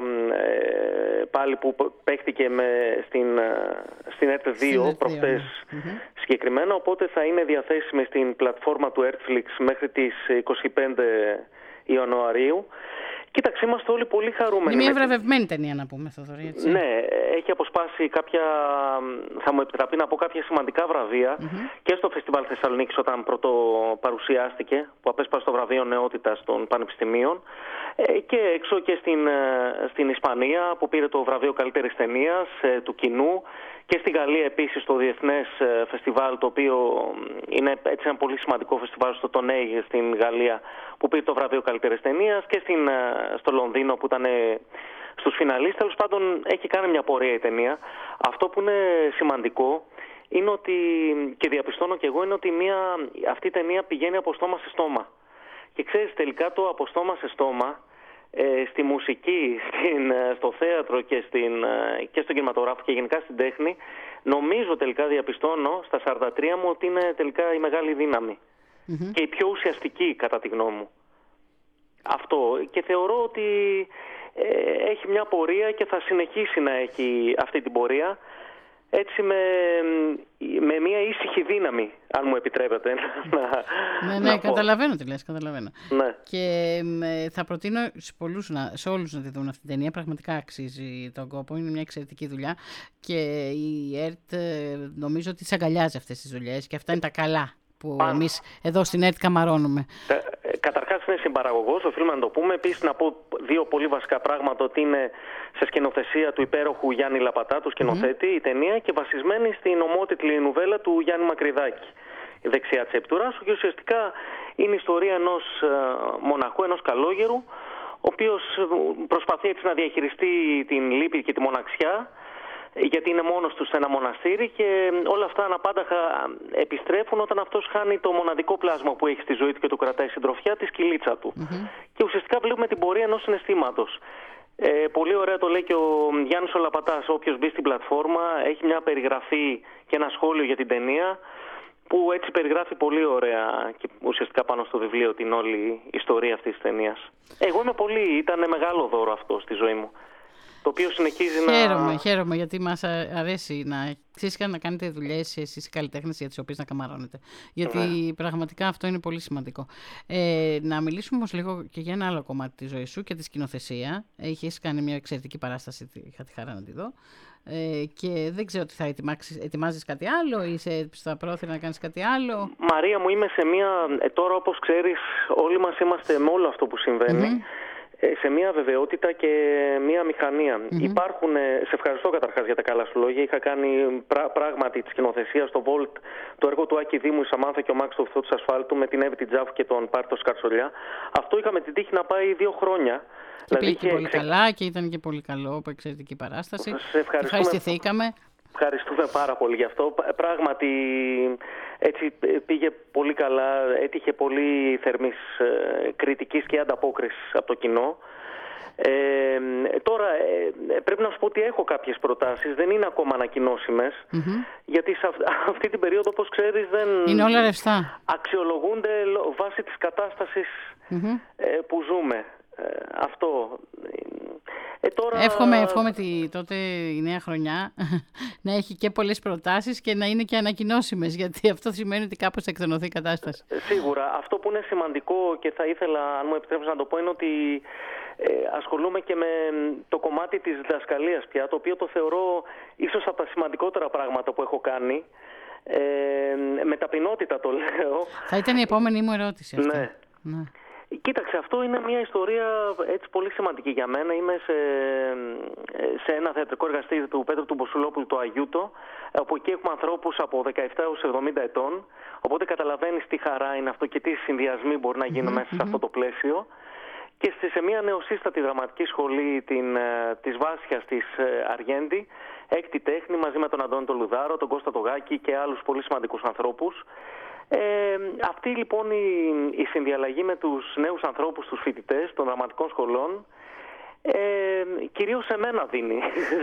ε, πάλι που παίχτηκε με, στην, στην Ερτ δύο προχτές ναι. συγκεκριμένα, οπότε θα είναι διαθέσιμη στην πλατφόρμα του Netflix μέχρι τις είκοσι πέντε Ιανουαρίου. Κοίταξε, είμαστε όλοι πολύ χαρούμενοι. Είναι μια βραβευμένη ταινία, να πούμε, Θοδωρή, έτσι. Ναι, έχει αποσπάσει κάποια, θα μου επιτραπεί να πω, κάποια σημαντικά βραβεία mm-hmm. και στο Φεστιβάλ Θεσσαλονίκης όταν πρώτο παρουσιάστηκε, που απέσπασε το βραβείο νεότητας των πανεπιστημίων, και έξω και στην, στην Ισπανία που πήρε το βραβείο καλύτερης ταινίας του κοινού, και στη Γαλλία επίσης το Διεθνές Φεστιβάλ, το οποίο είναι έτσι ένα πολύ σημαντικό φεστιβάλ στο Τονέι στην Γαλλία, που πήρε το βραβείο καλύτερης ταινίας, και στην, στο Λονδίνο που ήταν στους φιναλίστες. Τέλος πάντων έχει κάνει μια πορεία η ταινία. Αυτό που είναι σημαντικό είναι ότι, και διαπιστώνω και εγώ, είναι ότι μια, αυτή η ταινία πηγαίνει από στόμα σε στόμα. Και ξέρεις, τελικά το από στόμα σε στόμα, ε, στη μουσική, στην, στο θέατρο και, στην, και στον κινηματογράφο και γενικά στην τέχνη, νομίζω τελικά διαπιστώνω στα σαράντα τρία μου ότι είναι τελικά η μεγάλη δύναμη. Mm-hmm. Και η πιο ουσιαστική κατά τη γνώμη μου. Αυτό. Και θεωρώ ότι ε, έχει μια πορεία και θα συνεχίσει να έχει αυτή την πορεία, έτσι με, με μια ήσυχη δύναμη, αν μου επιτρέπετε να, ναι, ναι, να καταλαβαίνω τι λες, καταλαβαίνω. Ναι. Και ε, θα προτείνω σε, πολλούς να, σε όλους να τη δουν αυτή την ταινία, πραγματικά αξίζει τον κόπο, είναι μια εξαιρετική δουλειά και η ΕΡΤ ε, νομίζω ότι τις αγκαλιάζει αυτές τις δουλειές και αυτά είναι τα καλά που Πάνω. εμείς εδώ στην ΕΡΤ καμαρώνουμε. Ε, καταρχάς είναι συμπαραγωγός, οφείλουμε να το πούμε. Επίσης να πω δύο πολύ βασικά πράγματα, ότι είναι σε σκηνοθεσία του υπέροχου Γιάννη Λαπατά, του σκηνοθέτη, mm-hmm. η ταινία, και βασισμένη στην ομότιτλη νουβέλα του Γιάννη Μακρυδάκη, η δεξιά τσέπη του Ράσου, και ουσιαστικά είναι η ιστορία ενός μοναχού, ενός καλόγερου, ο οποίος προσπαθεί έτσι να διαχειριστεί την λύπη και τη μοναξιά, γιατί είναι μόνος του σε ένα μοναστήρι, και όλα αυτά αναπάνταχα επιστρέφουν όταν αυτός χάνει το μοναδικό πλάσμα που έχει στη ζωή του και του κρατάει συντροφιά, τη σκυλίτσα του. Mm-hmm. Και ουσιαστικά βλέπουμε την πορεία ενός συναισθήματος. Ε, πολύ ωραία το λέει και ο Γιάννης ο Λαπατάς. Όποιος μπει στην πλατφόρμα έχει μια περιγραφή και ένα σχόλιο για την ταινία, που έτσι περιγράφει πολύ ωραία και ουσιαστικά πάνω στο βιβλίο την όλη ιστορία αυτής της ταινίας. Εγώ είμαι πολύ, ήταν μεγάλο δώρο αυτό στη ζωή μου, το οποίο συνεχίζει να... Χαίρομαι, χαίρομαι, γιατί μας αρέσει να ξύσκα να κάνετε δουλειές εσείς οι καλλιτέχνες για τις οποίες να καμαρώνετε. Γιατί ναι. πραγματικά αυτό είναι πολύ σημαντικό. Ε, να μιλήσουμε όμως λίγο και για ένα άλλο κομμάτι της ζωής σου και τη σκηνοθεσία. Έχεις κάνει μια εξαιρετική παράσταση, είχα τη χαρά να τη δω. Ε, και δεν ξέρω τι θα ετοιμάζεις κάτι άλλο ή είσαι στα πρόθυρα να κάνεις κάτι άλλο. Μαρία μου, είμαι σε μια... Ε, τώρα όπως ξέρεις όλοι μας είμαστε με όλο αυτό που συμβαίνει. Mm-hmm. Σε μια βεβαιότητα και μια μηχανία. Mm-hmm. Υπάρχουν, σε ευχαριστώ καταρχάς για τα καλά σου λόγια. Είχα κάνει πρά, πράγματι τη σκηνοθεσία στο Volt, το έργο του Άκη Δήμου, η Σαμάνθα και ο Μάξ στο Φθό του Ασφάλτου, με την Εύη Τιτζάφου και τον Πάρτο Σκαρσολιά. Αυτό είχαμε την τύχη να πάει δύο χρόνια. Και δηλαδή πήγε είχε... πολύ καλά και ήταν και πολύ καλό, εξαιρετική παράσταση. Σε ευχαριστηθήκαμε. Ευχαριστούμε πάρα πολύ γι' αυτό. Πράγματι έτσι πήγε πολύ καλά, έτυχε πολύ θερμής ε, κριτικής και ανταπόκρισης από το κοινό. Ε, τώρα ε, πρέπει να σου πω ότι έχω κάποιες προτάσεις, δεν είναι ακόμα ανακοινώσιμες, mm-hmm. γιατί σε αυ, αυτή την περίοδο, όπως ξέρεις, δεν είναι όλα ρευστά. Αξιολογούνται βάσει της κατάστασης mm-hmm. ε, που ζούμε. Ε, αυτό. Ε, τώρα... Εύχομαι, εύχομαι τη, τότε η νέα χρονιά να έχει και πολλές προτάσεις και να είναι και ανακοινώσιμες, γιατί αυτό σημαίνει ότι κάπως θα εκτονωθεί η κατάσταση. Σίγουρα. Αυτό που είναι σημαντικό και θα ήθελα, αν μου επιτρέψεις να το πω, είναι ότι ε, ασχολούμαι και με το κομμάτι της διδασκαλίας πια, το οποίο το θεωρώ ίσως από τα σημαντικότερα πράγματα που έχω κάνει. Ε, με ταπεινότητα το λέω. Θα ήταν η επόμενη μου ερώτηση αυτή. Ναι. ναι. Κοίταξε, αυτό είναι μια ιστορία έτσι πολύ σημαντική για μένα. Είμαι σε, σε ένα θεατρικό εργαστήρι του Πέτρου του Μποσουλόπουλου, το Αγιούτο, όπου εκεί έχουμε ανθρώπους από δεκαεπτά έως εβδομήντα ετών. Οπότε καταλαβαίνεις τι χαρά είναι αυτό και τι συνδυασμοί μπορεί να γίνουν mm-hmm. μέσα σε αυτό το πλαίσιο. Και σε μια νεοσύστατη δραματική σχολή την, της Βάσιας της Αργέντη, έκτη τέχνη, μαζί με τον Αντώνη τον Λουδάρο, τον Κώστα τον Γάκη και άλλους πολύ σημαντικούς ανθρώπους. Ε, αυτή λοιπόν η, η συνδιαλλαγή με τους νέους ανθρώπους, τους φοιτητές των δραματικών σχολών, ε, κυρίως σε μένα δίνει.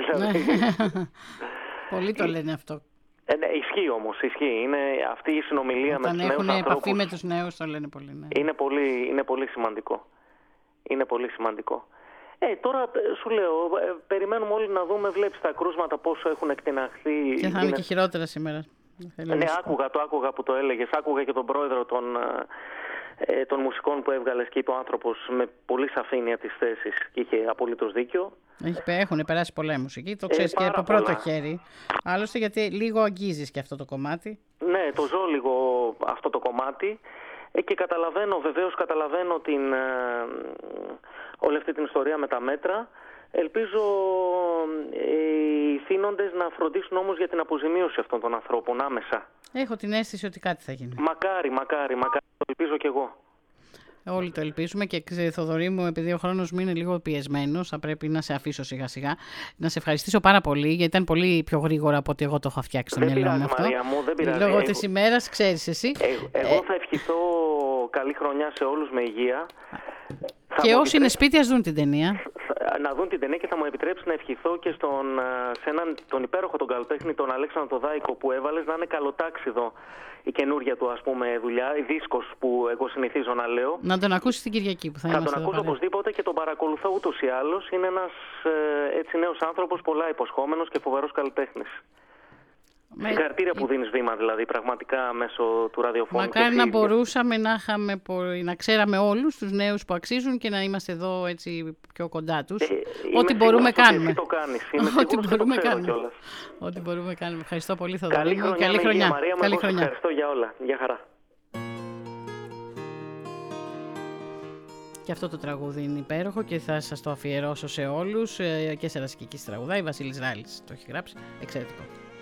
Πολλοί το λένε αυτό. Ε, ναι, ισχύει όμως, ισχύει. Είναι αυτή η συνομιλία όταν με τους νέους ανθρώπους. Όταν έχουν επαφή με τους νέους το λένε πολύ. Ναι. Είναι πολύ, είναι πολύ σημαντικό. Είναι πολύ σημαντικό. Ε, τώρα σου λέω, ε, περιμένουμε όλοι να δούμε, βλέπεις τα κρούσματα πόσο έχουν εκτιναχθεί. Και θα είναι, είναι και χειρότερα σήμερα. Ναι, άκουγα, το άκουγα που το έλεγες. Άκουγα και τον πρόεδρο των, ε, των μουσικών που έβγαλες και είπε ο άνθρωπος με πολύ σαφήνεια τις θέσεις και είχε απολύτως δίκιο. Έχουν περάσει πολλά μουσική, το ξέρεις ε, και από πολλά. πρώτο χέρι. Άλλωστε γιατί λίγο αγγίζεις και αυτό το κομμάτι. Ναι, το ζω λίγο αυτό το κομμάτι. Ε, και καταλαβαίνω, βεβαίως καταλαβαίνω την, ε, όλη αυτή την ιστορία με τα μέτρα. Ελπίζω ε, οι θύνοντες να φροντίσουν όμως για την αποζημίωση αυτών των ανθρώπων άμεσα. Έχω την αίσθηση ότι κάτι θα γίνει. Μακάρι, μακάρι, μακάρι. Το ελπίζω κι εγώ. Όλοι το ελπίζουμε και Θοδωρή μου, επειδή ο χρόνος μου είναι λίγο πιεσμένος, θα πρέπει να σε αφήσω σιγά σιγά. Να σε ευχαριστήσω πάρα πολύ, γιατί ήταν πολύ πιο γρήγορα από ότι εγώ το είχα φτιάξει στο μυαλό μου αυτό. Μαρία μου, δεν πειράζει. Λόγω της ημέρας, ξέρεις εσύ. Ε, εγώ θα ευχηθώ καλή χρονιά σε όλους με υγεία. Και όσοι είναι σπίτι, ας δουν την ταινία. Να δουν την ταινία και θα μου επιτρέψει να ευχηθώ και στον, σε έναν, τον υπέροχο τον καλλιτέχνη, τον Αλέξανδρο τον Δάικο που έβαλες, να είναι καλοτάξιδο η καινούργια του ας πούμε δουλειά, η δίσκος που εγώ συνηθίζω να λέω. Να τον ακούσεις την Κυριακή που θα, θα είμαστε τον ακούσω οπωσδήποτε και τον παρακολουθώ ούτως ή άλλως. Είναι ένας έτσι νέος άνθρωπος, πολλά υποσχόμενος και φοβερός καλλιτέχνης. Με... Συγχαρητήρια που δίνεις βήμα δηλαδή πραγματικά μέσω του ραδιοφώνου. Μακάρι να μπορούσαμε να, είχαμε, να ξέραμε όλους τους νέους που αξίζουν και να είμαστε εδώ έτσι πιο κοντά τους. Ε, Ό,τι μπορούμε κάνουμε. Το κάνεις. Είμαι Ό,τι μπορούμε το κάνουμε. Κιόλας. Ό,τι μπορούμε κάνουμε. Ευχαριστώ πολύ Θοδωρή. Καλή χρονιά. Καλή χρονιά. Μαρία, Καλή χρονιά. Ευχαριστώ για όλα. Γεια χαρά. Και αυτό το τραγούδι είναι υπέροχο και θα σας το αφιερώσω σε όλους και σε Ρασικικής τραγουδάει. Βασίλης Ράλης το έχει γράψει. Εξαιρετικό.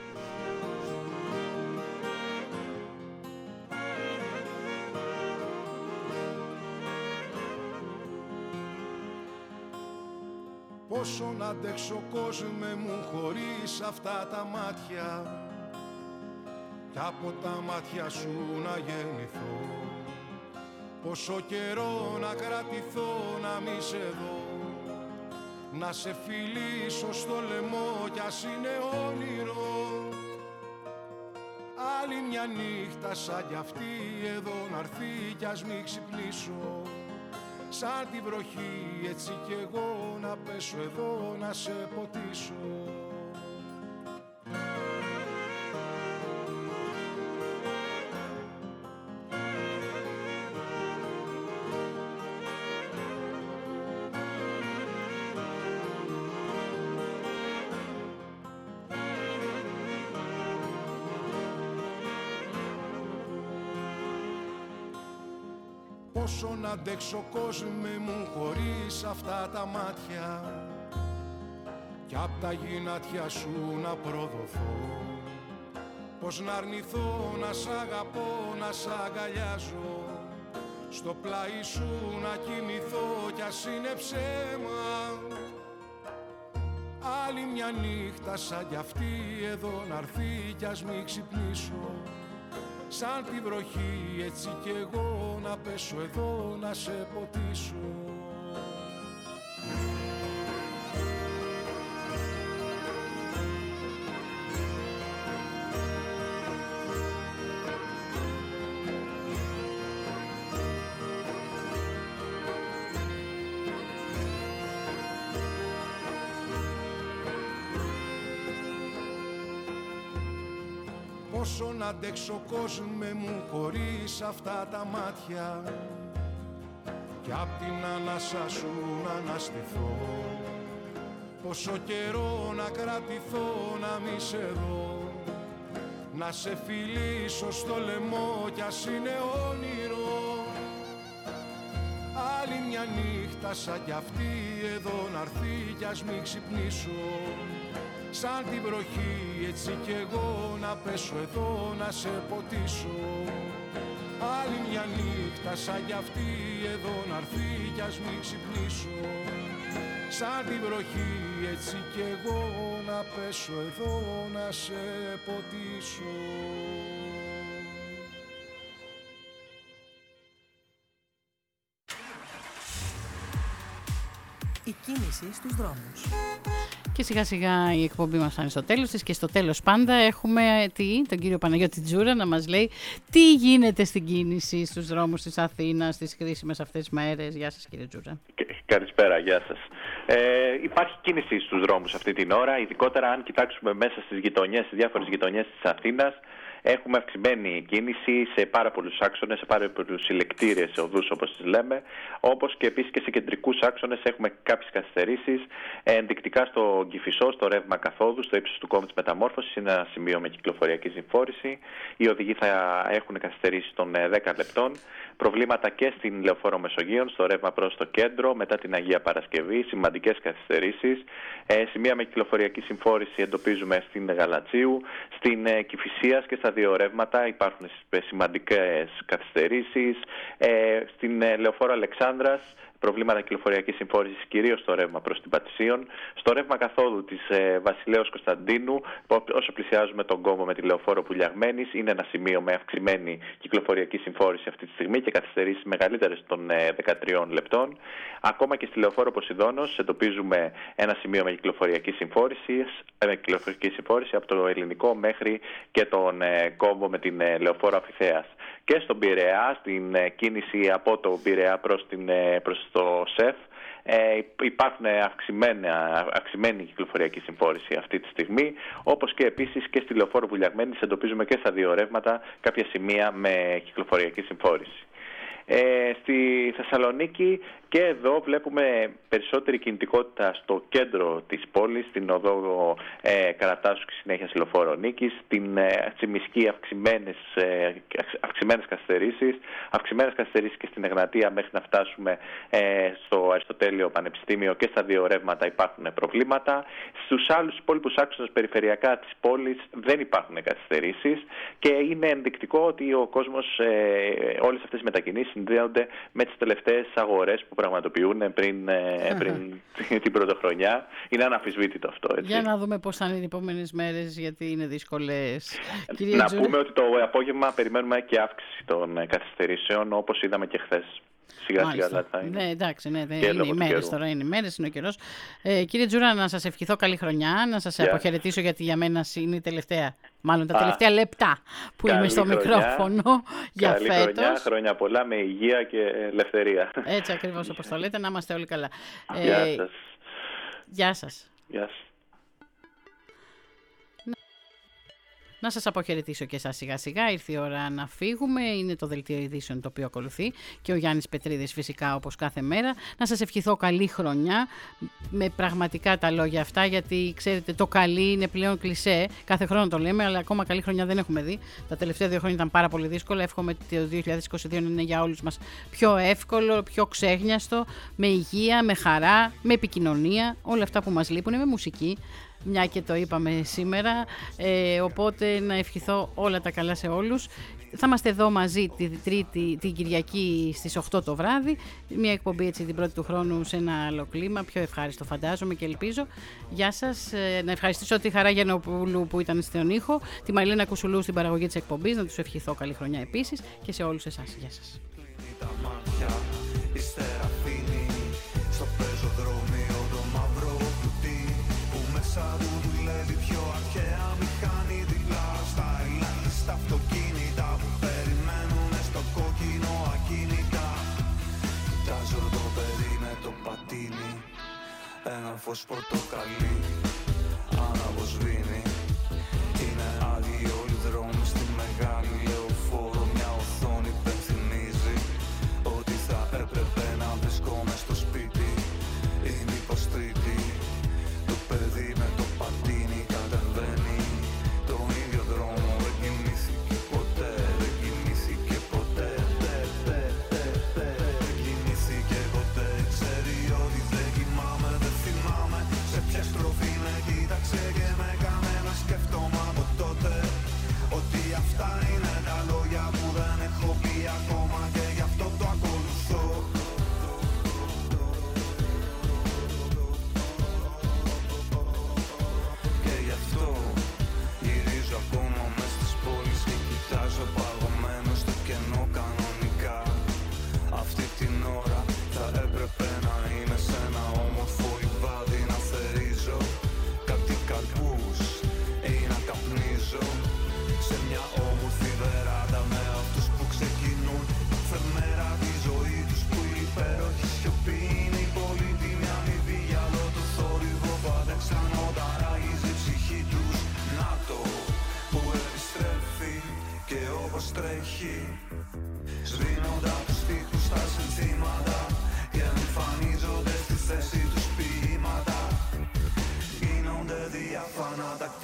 Πόσο να αντέξω κόσμε μου χωρίς αυτά τα μάτια κι από τα μάτια σου να γεννηθώ. Πόσο καιρό να κρατηθώ να μη σε δω, να σε φιλήσω στο λαιμό κι ας είναι όνειρο. Άλλη μια νύχτα σαν κι αυτή εδώ να'ρθεί κι ας μη ξυπνήσω. Σαν τη βροχή έτσι κι εγώ να πέσω εδώ να σε ποτίσω. Πόσο να αντέξω κόσμε μου χωρίς αυτά τα μάτια κι απ' τα γυνάτια σου να προδοθώ. Πως να αρνηθώ να σ' αγαπώ, να σ' αγκαλιάζω, στο πλάι σου να κοιμηθώ κι ας είναι ψέμα. Άλλη μια νύχτα σαν κι αυτή εδώ να'ρθεί κι ας μη ξυπνήσω. Σαν τη βροχή έτσι κι εγώ να πέσω εδώ να σε ποτίσω. Πόσο να αντέξω κόσμε μου χωρίς αυτά τα μάτια κι απ' την ανάσα σου να αναστηθώ. Πόσο καιρό να κρατηθώ να μη σε δω, να σε φιλήσω στο λαιμό κι ας είναι όνειρο. νύχτα σαν κι αυτή εδώ να'ρθεί κι ας μην ξυπνήσω. Σαν την βροχή έτσι κι εγώ να πέσω εδώ να σε ποτίσω. Άλλη μια νύχτα σαν κι αυτή εδώ να'ρθεί κι ας μην ξυπνήσω. Σαν την βροχή έτσι κι εγώ να πέσω εδώ να σε ποτίσω. Η κίνηση στους δρόμους. Και σιγά σιγά η εκπομπή μας φτάνει στο τέλος της και στο τέλος πάντα έχουμε τι, τον κύριο Παναγιώτη Τζούρα να μας λέει τι γίνεται στην κίνηση στους δρόμους της Αθήνας στις χρήσιμες αυτές τις μέρες. Γεια σας κύριε Τζούρα. Καλησπέρα, γεια σας. Ε, υπάρχει κίνηση στους δρόμους αυτή την ώρα, ειδικότερα αν κοιτάξουμε μέσα στις γειτονιές, στις διάφορες γειτονιές της Αθήνας. Έχουμε αυξημένη κίνηση σε πάρα πολλούς άξονες, σε πάρα πολλούς συλλεκτήριες οδούς όπως τις λέμε, όπως και επίσης και σε κεντρικούς άξονες έχουμε κάποιες καθυστερήσεις. Ενδεικτικά στο Κηφισό, στο ρεύμα καθόδου, στο ύψος του κόμβου της μεταμόρφωσης, είναι ένα σημείο με κυκλοφοριακή συμφόρηση. Οι οδηγοί θα έχουν καθυστερήσεις των δέκα λεπτών. Προβλήματα και στην Λεωφόρο Μεσογείων, στο ρεύμα προς το κέντρο, μετά την Αγία Παρασκευή, σημαντικές καθυστερήσεις. Ε, σημεία με κυκλοφοριακή συμφόρηση εντοπίζουμε στην Γαλατσίου, στην ε, Κηφισίας και στα δύο ρεύματα υπάρχουν σημαντικές καθυστερήσεις. Ε, στην ε, Λεωφόρο Αλεξάνδρας, προβλήματα κυκλοφοριακής συμφόρησης κυρίως στο ρεύμα προς την Πατησίων. Στο ρεύμα καθόδου της ε, Βασιλέως Κωνσταντίνου, όσο πλησιάζουμε τον κόμβο με τη Λεωφόρο Πουλιαγμένης, είναι ένα σημείο με αυξημένη κυκλοφοριακή συμφόρηση αυτή τη στιγμή και καθυστερήσεις μεγαλύτερες των ε, δεκατριών λεπτών. Ακόμα και στη Λεωφόρο Ποσειδώνος εντοπίζουμε ένα σημείο με κυκλοφοριακή συμφόρηση, ε, με κυκλοφοριακή συμφόρηση από το Ελληνικό μέχρι και τον ε, κόμβο με την ε, Λεωφόρο Αφιθέας. Και στον Πειραιά, στην ε, κίνηση από το Πειραιά προς, την, ε, προς το ΣΕΦ, ε, υπάρχουν αυξημένη κυκλοφοριακή συμφόρηση αυτή τη στιγμή, όπως και επίσης και στη Λεωφόρο Βουλιαγμένης εντοπίζουμε και στα δύο ρεύματα κάποια σημεία με κυκλοφοριακή συμφόρηση. Ε, στη Θεσσαλονίκη και εδώ βλέπουμε περισσότερη κινητικότητα στο κέντρο της πόλης, στην οδό ε, Καρατάσου και συνέχεια Λεωφόρο Νίκης, στην ε, Τσιμισκή αυξημένες, ε, αυξημένες καθυστερήσεις, αυξημένες καθυστερήσεις και στην Εγνατία μέχρι να φτάσουμε ε, στο Αριστοτέλειο Πανεπιστήμιο και στα δύο ρεύματα υπάρχουν προβλήματα. Στους άλλους υπόλοιπους άξονες περιφερειακά της πόλης δεν υπάρχουν καθυστερήσεις και είναι ενδεικτικό ότι ο κόσμος, ε, όλες αυτές οι μετακινήσεις συνδέονται με τις τελευταίες αγορές που πραγματοποιούν πριν, πριν την πρωτοχρονιά. Είναι αναμφισβήτητο αυτό. Έτσι. Για να δούμε πώς θα είναι οι επόμενες μέρες, γιατί είναι δύσκολες. Να Τζούρη... πούμε ότι το απόγευμα περιμένουμε και αύξηση των καθυστερήσεων, όπως είδαμε και χθες. Σιγά σιγά θα είναι. Ναι, εντάξει, ναι, δεν είναι οι μέρες τώρα, είναι οι μέρες, είναι ο καιρός. Ε, κύριε Τζούρα, να σας ευχηθώ καλή χρονιά, να σας yeah. αποχαιρετήσω γιατί για μένα είναι η τελευταία, μάλλον τα τελευταία ah. λεπτά που είμαι στο χρονιά, μικρόφωνο για καλή φέτος. Χρονιά, χρόνια πολλά με υγεία και ελευθερία. Έτσι ακριβώς όπως το λέτε, να είμαστε όλοι καλά. Γεια ε, σας. Γεια σας. Γεια σας. Να σας αποχαιρετήσω και εσάς σιγά σιγά, ήρθε η ώρα να φύγουμε, είναι το δελτίο ειδήσεων το οποίο ακολουθεί και ο Γιάννης Πετρίδης φυσικά όπως κάθε μέρα. Να σας ευχηθώ καλή χρονιά με πραγματικά τα λόγια αυτά, γιατί ξέρετε το καλή είναι πλέον κλισέ, κάθε χρόνο το λέμε, αλλά ακόμα καλή χρονιά δεν έχουμε δει. Τα τελευταία δύο χρόνια ήταν πάρα πολύ δύσκολα, εύχομαι το δύο χιλιάδες είκοσι δύο να είναι για όλους μας πιο εύκολο, πιο ξέχνιαστο, με υγεία, με χαρά, με επικοινωνία, όλα αυτά που μας λείπουν, με μουσική. Μια και το είπαμε σήμερα, ε, οπότε να ευχηθώ όλα τα καλά σε όλους. Θα είμαστε εδώ μαζί την Τρίτη, την Κυριακή στις οκτώ το βράδυ, μια εκπομπή έτσι την πρώτη του χρόνου σε ένα άλλο κλίμα, πιο ευχάριστο φαντάζομαι και ελπίζω. Γεια σας, ε, να ευχαριστήσω τη Χαρά Γιαννοπούλου που ήταν στον ήχο, τη Μαριλένα Κουσουλού στην παραγωγή της εκπομπής, να τους ευχηθώ καλή χρονιά επίσης και σε όλους εσάς. Γεια σας. Που δουλεύει πιο αρχαία μηχανή δίπλα στα ελάχιστα στα αυτοκίνητα που περιμένουν στο κόκκινο ακίνητα. Κοιτάζω το παιδί με το πατίνι, ένα φως πορτοκαλί αναβοσβήνει. Είναι άδειοι όλοι οι δρόμοι στη μεγάλη λεωφόρο, μια οθόνη υπενθυμίζει ότι θα έπρεπε να βρισκόμαι στο σπίτι ή μήπως τρίτη. Το παιδί με το πατίνι κατεβαίνει τον ίδιο δρόμο, δεν κοιμήθηκε ποτέ, δεν κοιμήθηκε ποτέ, δεν κοιμήθηκε ποτέ.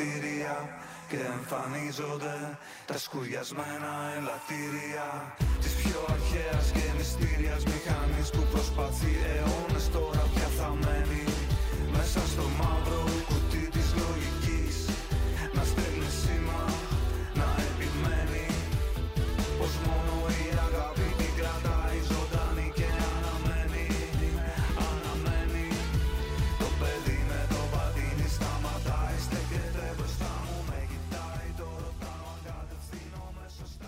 κτίρια και εμφανίζονται τα σκουριασμένα ελαττήρια.